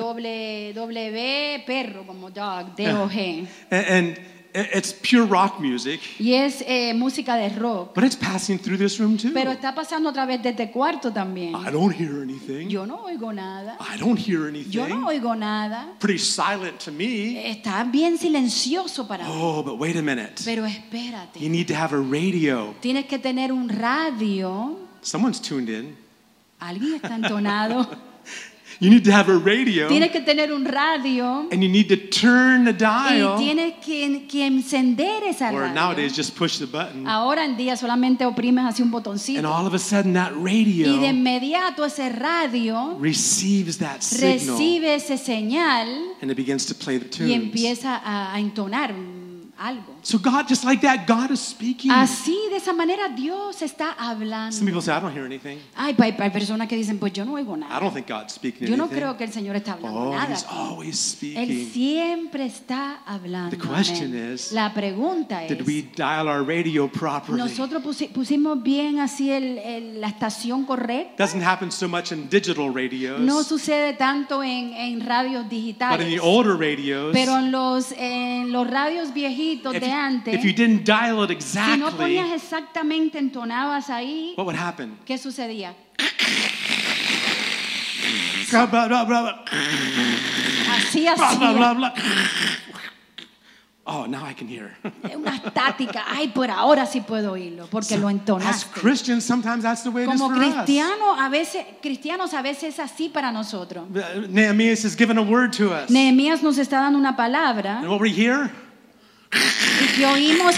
W perro como dog, D-O-G. And it's pure rock music, Y es música de rock. but it's passing through this room too. Pero está pasando a través de este cuarto también. I don't hear anything. Yo no oigo nada. I don't hear Yo no anything. oigo nada. Pretty silent to me. Está bien silencioso para mí. Oh, but wait a minute. Pero espérate. You need to have a radio. Tienes que tener un radio. Someone's tuned in. Alguien está entonado. You need to have a radio. Tienes que tener un radio. And you need to turn the Y dial. tienes que encender esa Or radio. nowadays, just push the button. Ahora en día solamente oprimes así un And botoncito. all of a sudden, that Y de radio inmediato ese radio receives that signal. recibe ese señal And it begins to play the y tunes. empieza a entonar algo. So God, just like that, God is speaking. Así, de esa manera, Dios está hablando. Some people say, I don't hear anything. Hay personas que dicen, pues yo no oigo I nada. don't think God's speaking Yo no anything. creo que el Señor está hablando Oh, nada. He's always Él speaking. siempre está hablando. The question Amén. is, La pregunta Did es, we dial our radio properly? ¿nosotros pusimos bien así la estación correcta? Doesn't happen so much in digital radios. No sucede tanto en radios But in digitales. the older radios, Pero en los radios viejitos de antes, if you didn't dial it si no exactly, ponías exactamente, entonabas ahí, what would happen? ¿qué sucedía? Blah, blah, blah, blah, Así blah, blah, hacía. blah, blah. Oh, now I can hear. Una estática. Ay, por ahora sí puedo oírlo, porque lo As entonaste. Christians, sometimes that's the way it is Como for us. cristianos a veces es así para nosotros. Nehemiah has given a word to us. Nehemías nos está dando una palabra And what we hear? y que oímos.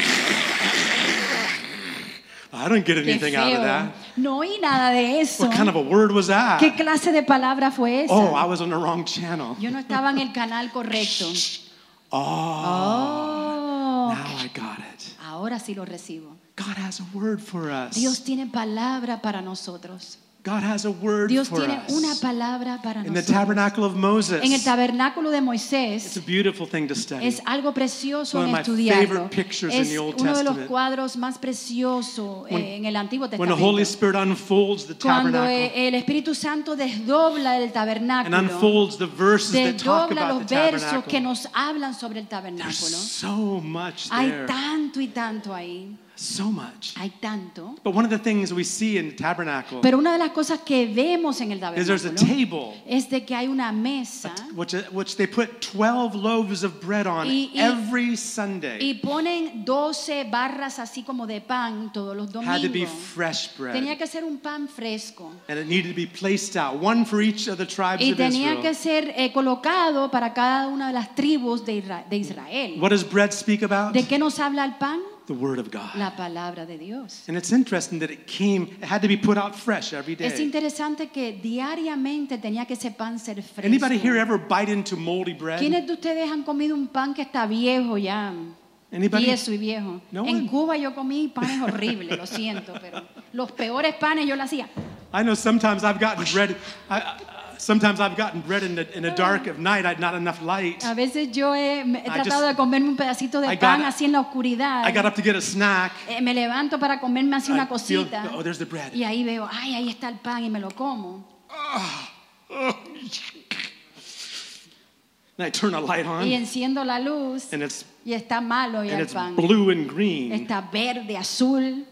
I don't get Qué anything out of feo. that. No oí nada de eso. What kind of a word was that? ¿Qué clase de palabra fue esa? Oh, I was on the wrong channel. Yo no estaba en el canal correcto. Oh, Oh, now I got it. ahora sí lo recibo. God has a word for us. Dios tiene palabra para nosotros. God has a word Dios for tiene us. una palabra para In the nosotros. tabernacle of Moses, En el tabernáculo de it's a Moisés beautiful thing to study. es algo precioso One en of my estudiarlo. favorite pictures in Es the Old uno de los Testament. cuadros más preciosos en el Antiguo When the Holy Testamento. Spirit unfolds the Cuando tabernacle el Espíritu Santo desdobla el and tabernáculo, unfolds the verses that talk desdobla about los the versos que tabernacle. nos hablan sobre el There's tabernáculo. so much Hay there. tanto y tanto ahí. So much. Hay tanto. But one of the things we see in the tabernacle Pero una de las cosas que vemos en el is there's a tabernáculo table es de que hay una mesa which they put 12 loaves of bread on Y- every Sunday. y ponen 12 barras así como de pan todos los Had to be domingos. fresh Tenía bread. que ser un pan fresco. And it needed to be placed out, one for each of the tribes Y of tenía que Israel. ser colocado para cada una de las tribus de Israel. What does bread speak about? ¿De qué nos habla el pan? The Word of God. La palabra de Dios. And it's interesting that it had to be put out fresh every Es day. interesante que diariamente tenía que ese pan ser fresco. Anybody here ever bite into moldy bread? ¿Quiénes de ustedes han comido un pan que está viejo ya? Anybody? Tieso y viejo. No En one. Cuba yo comí panes horribles, lo siento, pero los peores panes yo lo hacía. I know sometimes I've gotten bread. Sometimes I've gotten bread in the dark of night. I had not enough light. A veces yo he tratado just- de comerme un pedacito de I pan got- así en la oscuridad. I got up to get a snack. Me levanto para comerme así una I feel, cosita. oh, there's the bread. Y ahí veo, ay, ahí está el pan y me lo como. And I turn a light on, Y enciendo la luz and it's y está malo ya and el it's pan. blue and green. Está verde, azul.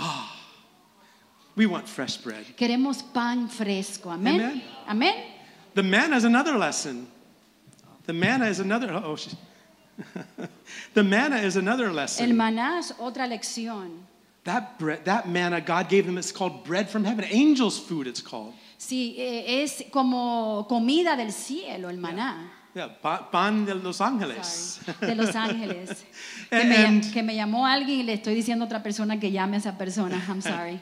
We want fresh bread. Queremos pan fresco. Amén. Amen. Amén. The manna is another lesson. The manna is another. Oh, the manna is another El lesson. maná es otra lección. That bread, that manna God gave them. It's called bread from heaven. Angels' food. It's called. Sí, es como comida del cielo, el maná. Yeah, pan de Los Ángeles. Sorry, de Los Ángeles. And- Que me llamó alguien y le estoy diciendo a otra persona que llame a esa persona. I'm sorry.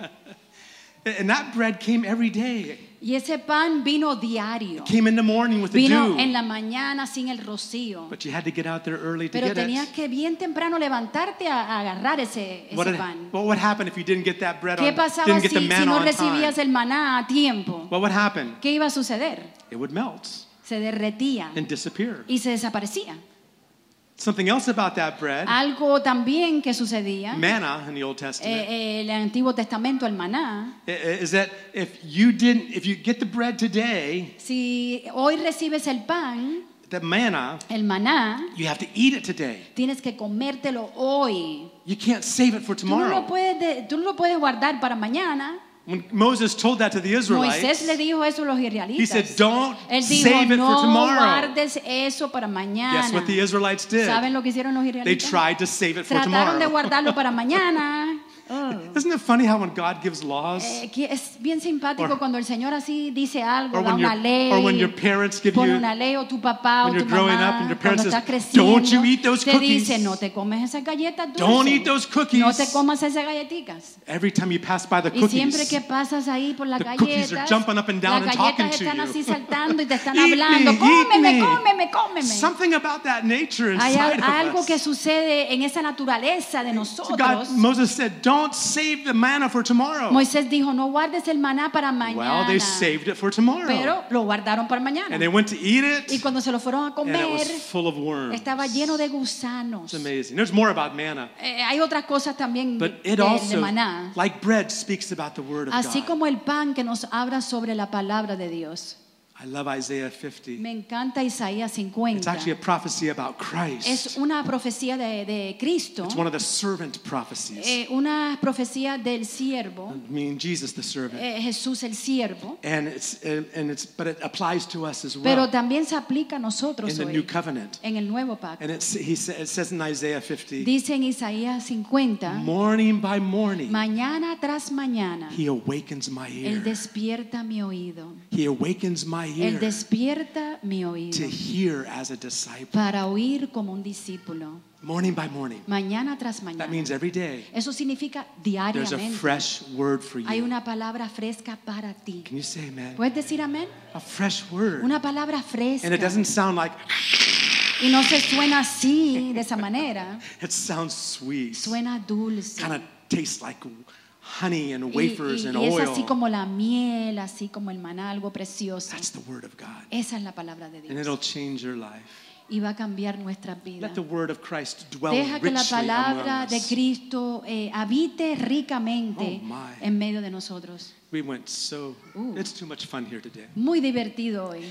And that bread came every day. Y ese pan vino diario. Came in the morning with the Vino dew. en la mañana sin el rocío. But you had to get out there early to Pero get tenías it. que bien temprano levantarte a agarrar ese pan. What would happen if you didn't get that bread ¿Qué on? pasaba Didn't get si the manna no on recibías time? el maná a tiempo? What would happen? ¿Qué iba a suceder? It would melt Se derretía and disappear. y se desaparecía. Something else about that bread, Algo también que sucedía, manna in the Old Testament, el Antiguo Testamento, el maná, is that if you get the bread today, si hoy recibes el pan, the manna, el maná, you have to eat it today. tienes que comértelo hoy. You can't save it for Tú no tomorrow. tú no lo puedes guardar para mañana. When Moses told that to the Moisés Israelites, le dijo eso a los he israelitas. said, "Don't Él save dijo, it for no tomorrow." guardes eso para mañana. Guess what the Israelites did? ¿Saben lo que hicieron los They israelitas? tried to save it for Trataron de tomorrow. guardarlo para mañana. Oh. Isn't it funny how when God gives laws, Que es bien simpático Or- cuando el Señor así dice algo, or da when una ley, or when your parents give pone you, una ley, o tu papá when o you're tu growing mamá, up and your cuando parents estás says, creciendo, "Don't you eat those te cookies. dice, no te comes esas galletas dulces, Don't eat those cookies." no te comas esas galletitas. Every time you pass by the Y siempre cookies, que pasas ahí por las The cookies are galletas, jumping up and down las and talking galletas to están you. así saltando y te están Eat hablando, me, cómeme, eat me. cómeme, cómeme. something about that nature Hay inside of algo us. que sucede en esa naturaleza de So nosotros. Moses said, "Don't save the manna for tomorrow." Moisés dijo, no guardes el maná para Well, mañana. they saved it for tomorrow, Pero lo guardaron para mañana. and they went to eat Y it, cuando se lo fueron a and it comer, was full of worms. estaba lleno de gusanos. It's amazing. There's more about manna, Hay otras cosas también but it de also, maná. like bread, speaks about the Word of Así God. como el pan que nos habla sobre la palabra de Dios. I love Isaiah 50. Me encanta Isaías It's 50. actually a prophecy about Christ. Es una profecía de Cristo, It's one of the servant prophecies. una profecía del siervo, Meaning Jesus the servant. Jesús el siervo, But it applies to us as pero well también se aplica a nosotros in the hoy, new covenant. en el nuevo pacto. And it says in Isaiah 50, Dice en Isaías 50, morning by morning, mañana tras mañana, he awakens my Él ear. despierta mi oído. He awakens my Él ear despierta mi oído to hear as a disciple. para oír como un discípulo. Morning by morning. Mañana tras That mañana. means every day Eso significa there's a diariamente. fresh word for Hay you. una palabra fresca para ti. Can you say amen? ¿Puedes decir amén? A fresh word. Una palabra fresca. And it doesn't sound like, Y no se suena así, de esa manera. it sounds sweet. Suena dulce. Kind of tastes like honey and Y wafers and es así oil. como la miel, así como el maná, algo precioso. That's the word of God. Esa es la palabra de And Dios. it'll change your life. Y va a cambiar nuestras vidas. Let the word of Christ dwell Deja que la richly among palabra de us. Cristo habite ricamente Oh, my. en medio de nosotros. We went so, Ooh. it's too much fun here today. Muy divertido hoy.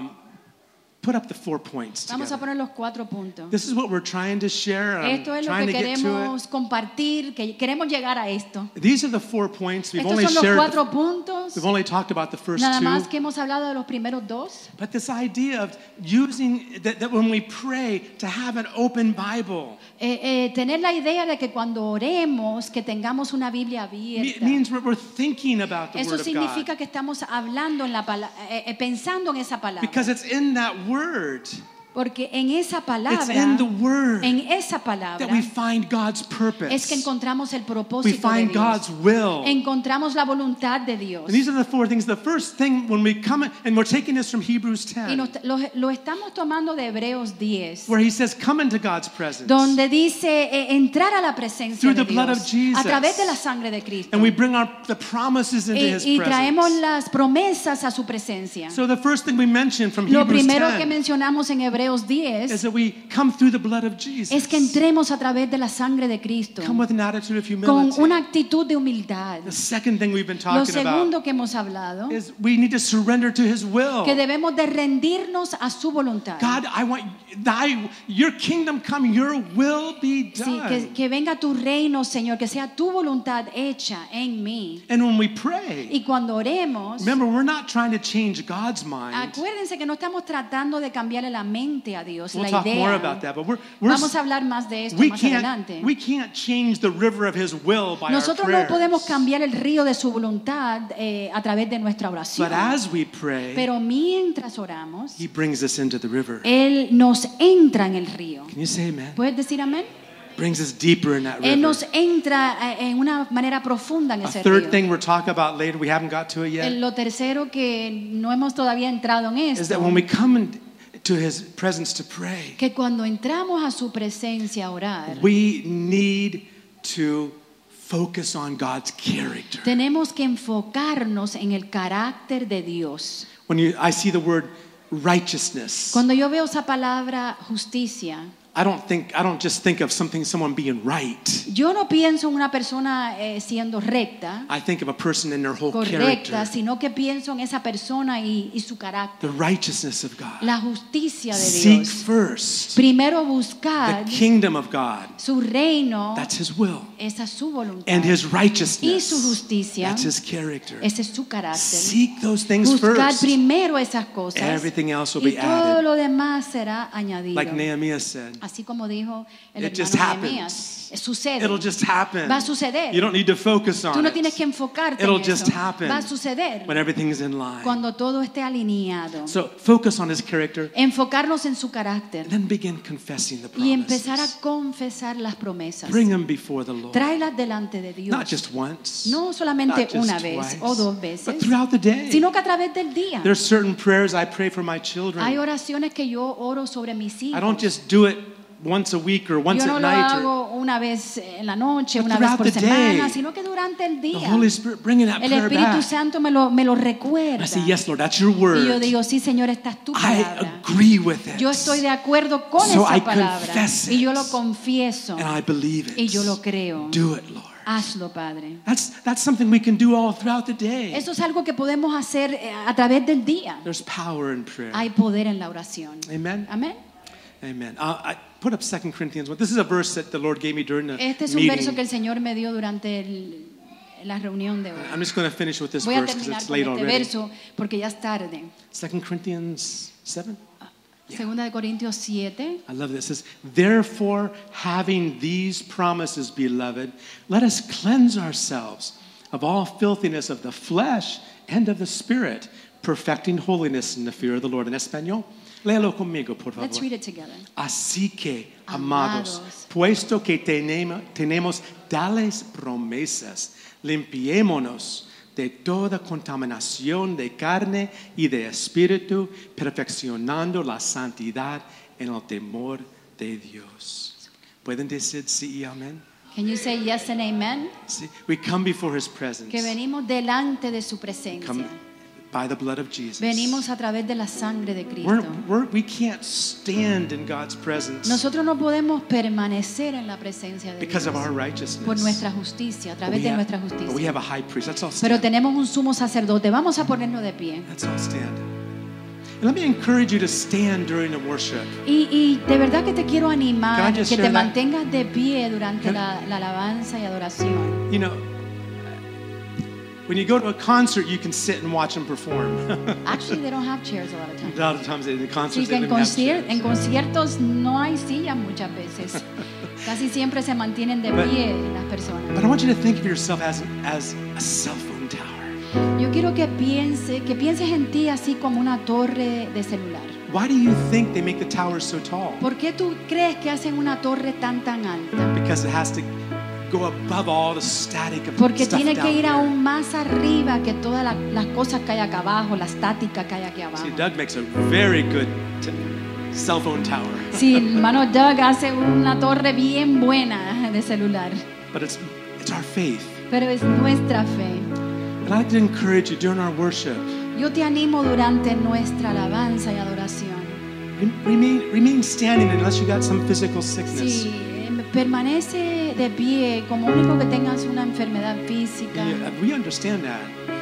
Put up the 4 points Vamos a together. poner los 4 puntos. This is what we're trying to share. I'm Esto es lo trying que to get to queremos compartir, que queremos llegar a esto. it. These are the 4 points. We've Estos only son los shared, 4 puntos. we've only talked about the first Nada 2. más que hemos hablado de los primeros 2. But this idea of using, that when we pray, to have an open Bible, Tener la idea de que cuando oremos, que tengamos una Biblia abierta. means we're thinking about the Eso Word of significa God. que estamos hablando en la pensando en esa palabra. Because it's in that Word, Porque en esa it's palabra, in the Word en esa palabra, that we find God's purpose. es que encontramos el We propósito de find Dios. God's will. Encontramos la voluntad de Dios. And these are the 4 things. The first thing, when we come, and we're taking this from Hebrews Y 10, lo estamos tomando de Hebreos 10, where he says, come into God's presence. donde dice entrar a la presencia Through de the blood Dios of Jesus. a través de la sangre de Cristo. And we bring the promises into his Y traemos presence. las promesas a su presencia. So the first thing we mentioned from Lo Hebrews primero que 10 mencionamos en Hebreos 10 is that we come through the blood of Jesus. es que entremos a través de la sangre de Cristo Come with an attitude of con humility. una actitud de humildad. The second thing we've been Lo talking about segundo que hemos hablado, is we need to surrender to his will. que debemos de rendirnos a su voluntad. God, I want your kingdom come, your will be Sí, done. que venga tu reino, Señor, que sea tu voluntad hecha en mí. And when we pray, Y cuando oremos, remember, we're not trying to change God's mind. acuérdense que no estamos tratando de cambiarle la mente a Dios, We'll la talk more idea. about that, but Vamos a hablar más de esto we más adelante. can't change the river of his will by Nosotros our no prayers. podemos cambiar el río de su voluntad a través de nuestra oración. But as we pray, Pero mientras oramos, he brings us into the river. Él nos entra en el río. Can you say amen? ¿Puedes decir amén? Brings us deeper in that Él river. nos entra en una manera profunda en A ese third río. thing we're talking about later, we haven't got to it yet, Lo tercero que no hemos todavía entrado en is that esto, when we come to his presence to pray, que cuando entramos a su presencia a orar, we need to focus on God's character. tenemos que enfocarnos en el carácter de Dios. When I see the word righteousness, Cuando yo veo esa palabra justicia, I don't just think of someone being right. yo no pienso en una persona siendo recta, I think of a person in their whole correcta, character. sino que pienso en esa persona y su carácter. The righteousness of God. La justicia de Seek Dios. first Primero the buscar kingdom of God. su reino, That's his will. esa es su voluntad. And his Y righteousness. su justicia, That's his character. ese es su carácter. Seek those things Buscar first. primero esas cosas Everything else will y be todo added. lo demás será añadido. Like Nehemiah said. Así como dijo el It just hermano Nehemías, sucede. It'll just happen. Va a suceder. You don't need to focus Tú on no it. tienes que enfocarte It'll en just eso. happen Va a suceder when everything's in line. cuando todo esté alineado. So focus on his character Enfocarnos en su carácter and then begin confessing the y empezar a promises. confesar las promesas. Bring them before the Lord. Tráelas delante de Dios. Not just once. No solamente not just una vez twice, o 2 but veces, throughout the day. sino que a través del día. There's certain prayers I pray for my Hay children. oraciones que yo oro sobre mis hijos. I don't just do it once a week or once Yo no at lo night. hago una vez en la noche, But una vez por throughout the day, semana, sino que durante el The día. Holy Spirit bringing that El prayer Espíritu back. Santo me lo recuerda. I say, yes, Lord, that's your Y yo word. digo, sí, Señor, esta es tu I palabra. agree with it. Yo estoy de acuerdo con So I esa palabra. confess Y yo it. lo confieso. And I believe it. Y yo lo creo. Do it, Lord. Hazlo, Padre. That's something we can do all throughout the day. Eso es algo que podemos hacer a través del día. There's power in prayer. Hay poder en la oración. Amen. Amén. Amen. I put up 2 Corinthians 1. This is a verse that the Lord gave me during the Este es un meeting. verso que el Señor me dio durante la reunión de hoy. I'm just going to finish with this Voy a verse because terminar it's con late este already. verso porque ya es tarde. 2 Corinthians 7. Segunda de Corintios 7. I love this. It says, therefore, having these promises, beloved, let us cleanse ourselves of all filthiness of the flesh and of the spirit, perfecting holiness in the fear of the Lord. En español, léalo conmigo, por favor. Let's read it together. Así que, amados, Amados. puesto que tenemos tales promesas, limpiémonos de toda contaminación de carne y de espíritu, perfeccionando la santidad en el temor de Dios. ¿Pueden decir sí y amén? Can you say yes and amen? Sí. We come before His presence. Que venimos delante de su presencia. Come by the blood of Jesus. Venimos a través de la sangre de Cristo. We can't stand in God's presence Nosotros no podemos permanecer en la presencia de because Dios of our righteousness. por nuestra justicia, a But través we de have- nuestra but we justicia. have a high priest. Let's all Pero stand. tenemos un sumo sacerdote. Vamos a ponernos de pie. Let's all stand. And let me encourage you to stand during the worship. Y de verdad que te quiero Can animar, I just que te share that? mantengas de pie durante Can- la alabanza y adoración. You know, when you go to a concert, you can sit and watch them perform. Actually, they don't have chairs a lot of times. A lot of times in the Sí, concerts, que they en, don't have chairs. en conciertos no hay sillas muchas veces. Casi siempre se mantienen de pie las personas. But I want you to think of yourself as a cell phone tower. Yo quiero que pienses en ti así como una torre de celular. Why do you think they make the towers so tall? ¿Por qué tú crees que hacen una torre tan alta? Because it has to go above all the static of Porque stuff tiene que down ir here. aún más arriba que todas las cosas que hay acá abajo, la estática que hay aquí abajo. See, Doug makes a very good cell phone tower. Sí, el hermano Doug hace una torre bien buena de celular, But it's our faith. pero es nuestra fe. And I'd like to encourage you during our worship, Yo te animo durante nuestra alabanza y adoración. remain standing unless you got some physical sickness. Sí, permanece de pie como único que tengas una enfermedad física. Yeah, we understand that.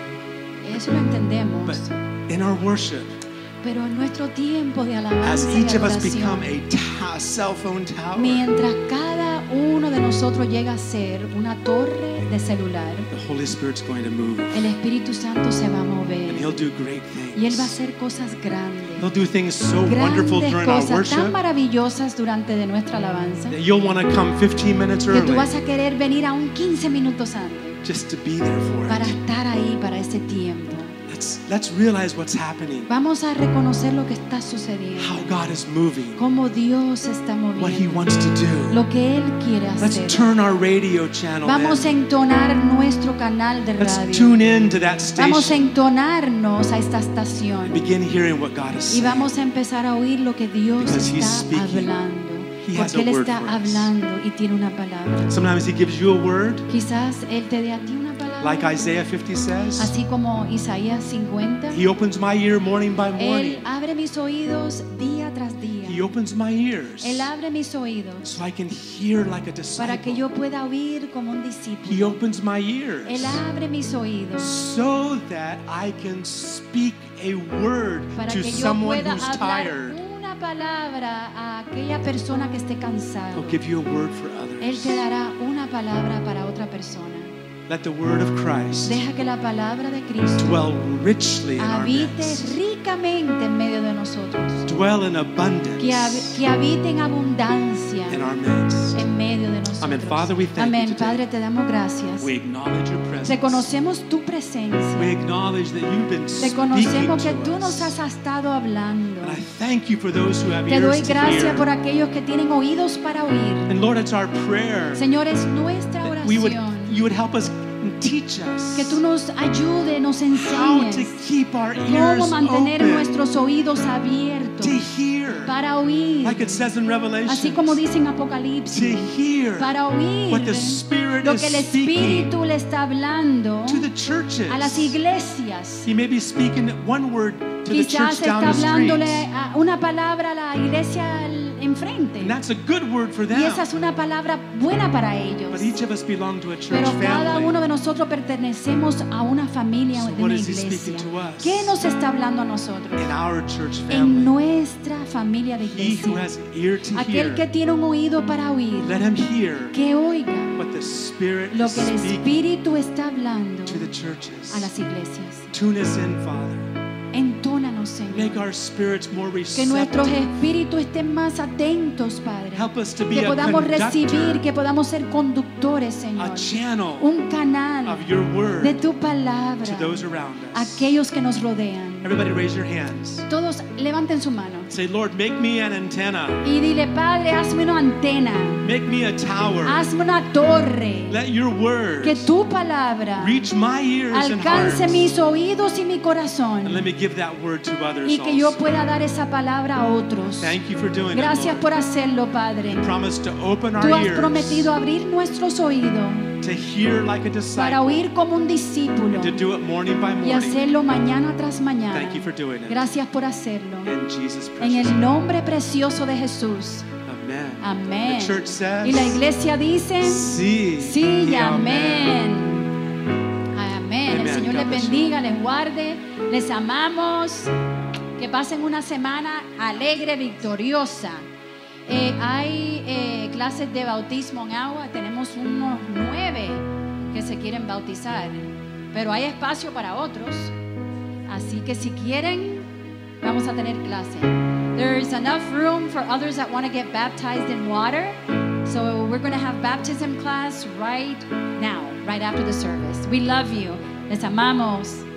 Eso lo entendemos. But in our worship, Pero en nuestro tiempo de as alabanza y each of us adoración, become a cell phone tower, mientras cada uno de nosotros llega a ser una torre de celular, the Holy Spirit's going to move. el Espíritu Santo se va a And mover He'll do great y Él va a things. hacer cosas grandes. He'll do things so wonderful Grandes during our cosas tan worship maravillosas durante de nuestra alabanza that you'll want to come 15 minutes que tú early vas a querer venir aún 15 minutos antes just to be there for para it. estar ahí para ese tiempo. Let's realize what's happening, Vamos a reconocer lo que está sucediendo, how God is moving, cómo Dios está what He moviendo, wants to do. lo que Él quiere Let's hacer. turn our radio channel Vamos a in. entonar nuestro canal de Let's radio. tune in to that Vamos a station entonarnos a esta and estación begin hearing what God is y saying. vamos a empezar a oír lo que Dios Because He's está speaking. hablando. He has Porque a Él word está for us. hablando y tiene una palabra. Sometimes He gives you a word, Quizás Él te dé a ti una palabra. like Isaiah 50 says. Así como Isaías 50. He opens my ear morning by Él morning. abre mis oídos día tras día. He opens my ears Él abre mis oídos so I can hear like a para que disciple. yo pueda oír como un He discípulo. opens my ears Él abre mis oídos so that I can speak a word para to que yo someone pueda who's hablar tired. una palabra a aquella persona que esté cansada. He'll give you a word for Él te others. dará una palabra para otra persona. Let the word of Christ Deja que la palabra de Cristo dwell richly in our habite midst. ricamente en medio de nosotros. Dwell in abundance Que habite en abundancia in our midst. en medio de nosotros. Amen. Father, we thank you Amén. today. Padre, te damos gracias. We acknowledge your presence. Reconocemos tu We presencia. acknowledge that you've been speaking Reconocemos que to tú nos us. has estado hablando. And I thank you for those who have Te doy ears to gracias hear. por aquellos que tienen oídos para oír. And Lord, it's our prayer Señor, es nuestra that oración you would help us and teach us que tú nos ayudes, nos how to enseñes keep our ears cómo mantener open nuestros oídos abiertos to hear, para oír, like it says in Revelation, así como dice en to Apocalipsis, hear para oír what the Spirit lo is que el speaking Espíritu le está hablando to the churches. a las iglesias. He may be speaking one word to the Quizás church down está the hablándole street. una palabra a la iglesia en enfrente. And that's a good word for them. Y esa es una palabra buena para ellos. But each of us belong to a church Pero cada family. uno de nosotros pertenecemos a una familia So de what una is he iglesia. speaking to us? ¿Qué nos está hablando a nosotros? In our church En family. nuestra familia de He who iglesia. has an ear to Aquel que hear, tiene un oído para oír, let him hear que oiga what the Spirit lo is que el speaking Espíritu está hablando to the churches. a las iglesias. Tune us in, Father. Entónanos, Señor. Make our spirits more Que nuestros receptive. espíritus estén más atentos, Padre. Help us to be Que a podamos recibir, conductor, que podamos ser conductores, Señor. a channel Un canal of your word de tu palabra to those around a us. aquellos que nos rodean. Everybody raise your hands. Todos levanten su mano Say, Lord, make me an antenna. y dile, Padre, hazme una antena, Make me a tower. hazme una torre, Let your que words tu palabra reach my ears and alcance hearts. mis oídos y mi And corazón, let me give that word to others y que yo also. pueda dar esa palabra a otros. Thank you for doing that, Gracias Lord. por hacerlo, Padre. Promise to open Tú our has ears prometido abrir nuestros oídos to hear like a para disciple oír como un discípulo and to do it morning by y morning. hacerlo mañana tras mañana. Thank you for doing it. Gracias por hacerlo. In Jesus' En precious el name. nombre precioso de Jesús. Amen. Amén. The church says, Y la iglesia dice, sí, sí y y amén. Amén. El Amen. Señor God les bless you. bendiga, les guarde, les amamos. Que pasen una semana alegre, victoriosa. Hay clases de bautismo en agua. Tenemos unos 9 que se quieren bautizar, pero hay espacio para otros. Así que si quieren, vamos a tener clase. There is enough room for others that want to get baptized in water. So we're going to have baptism class right now, right after the service. We love you. Les amamos.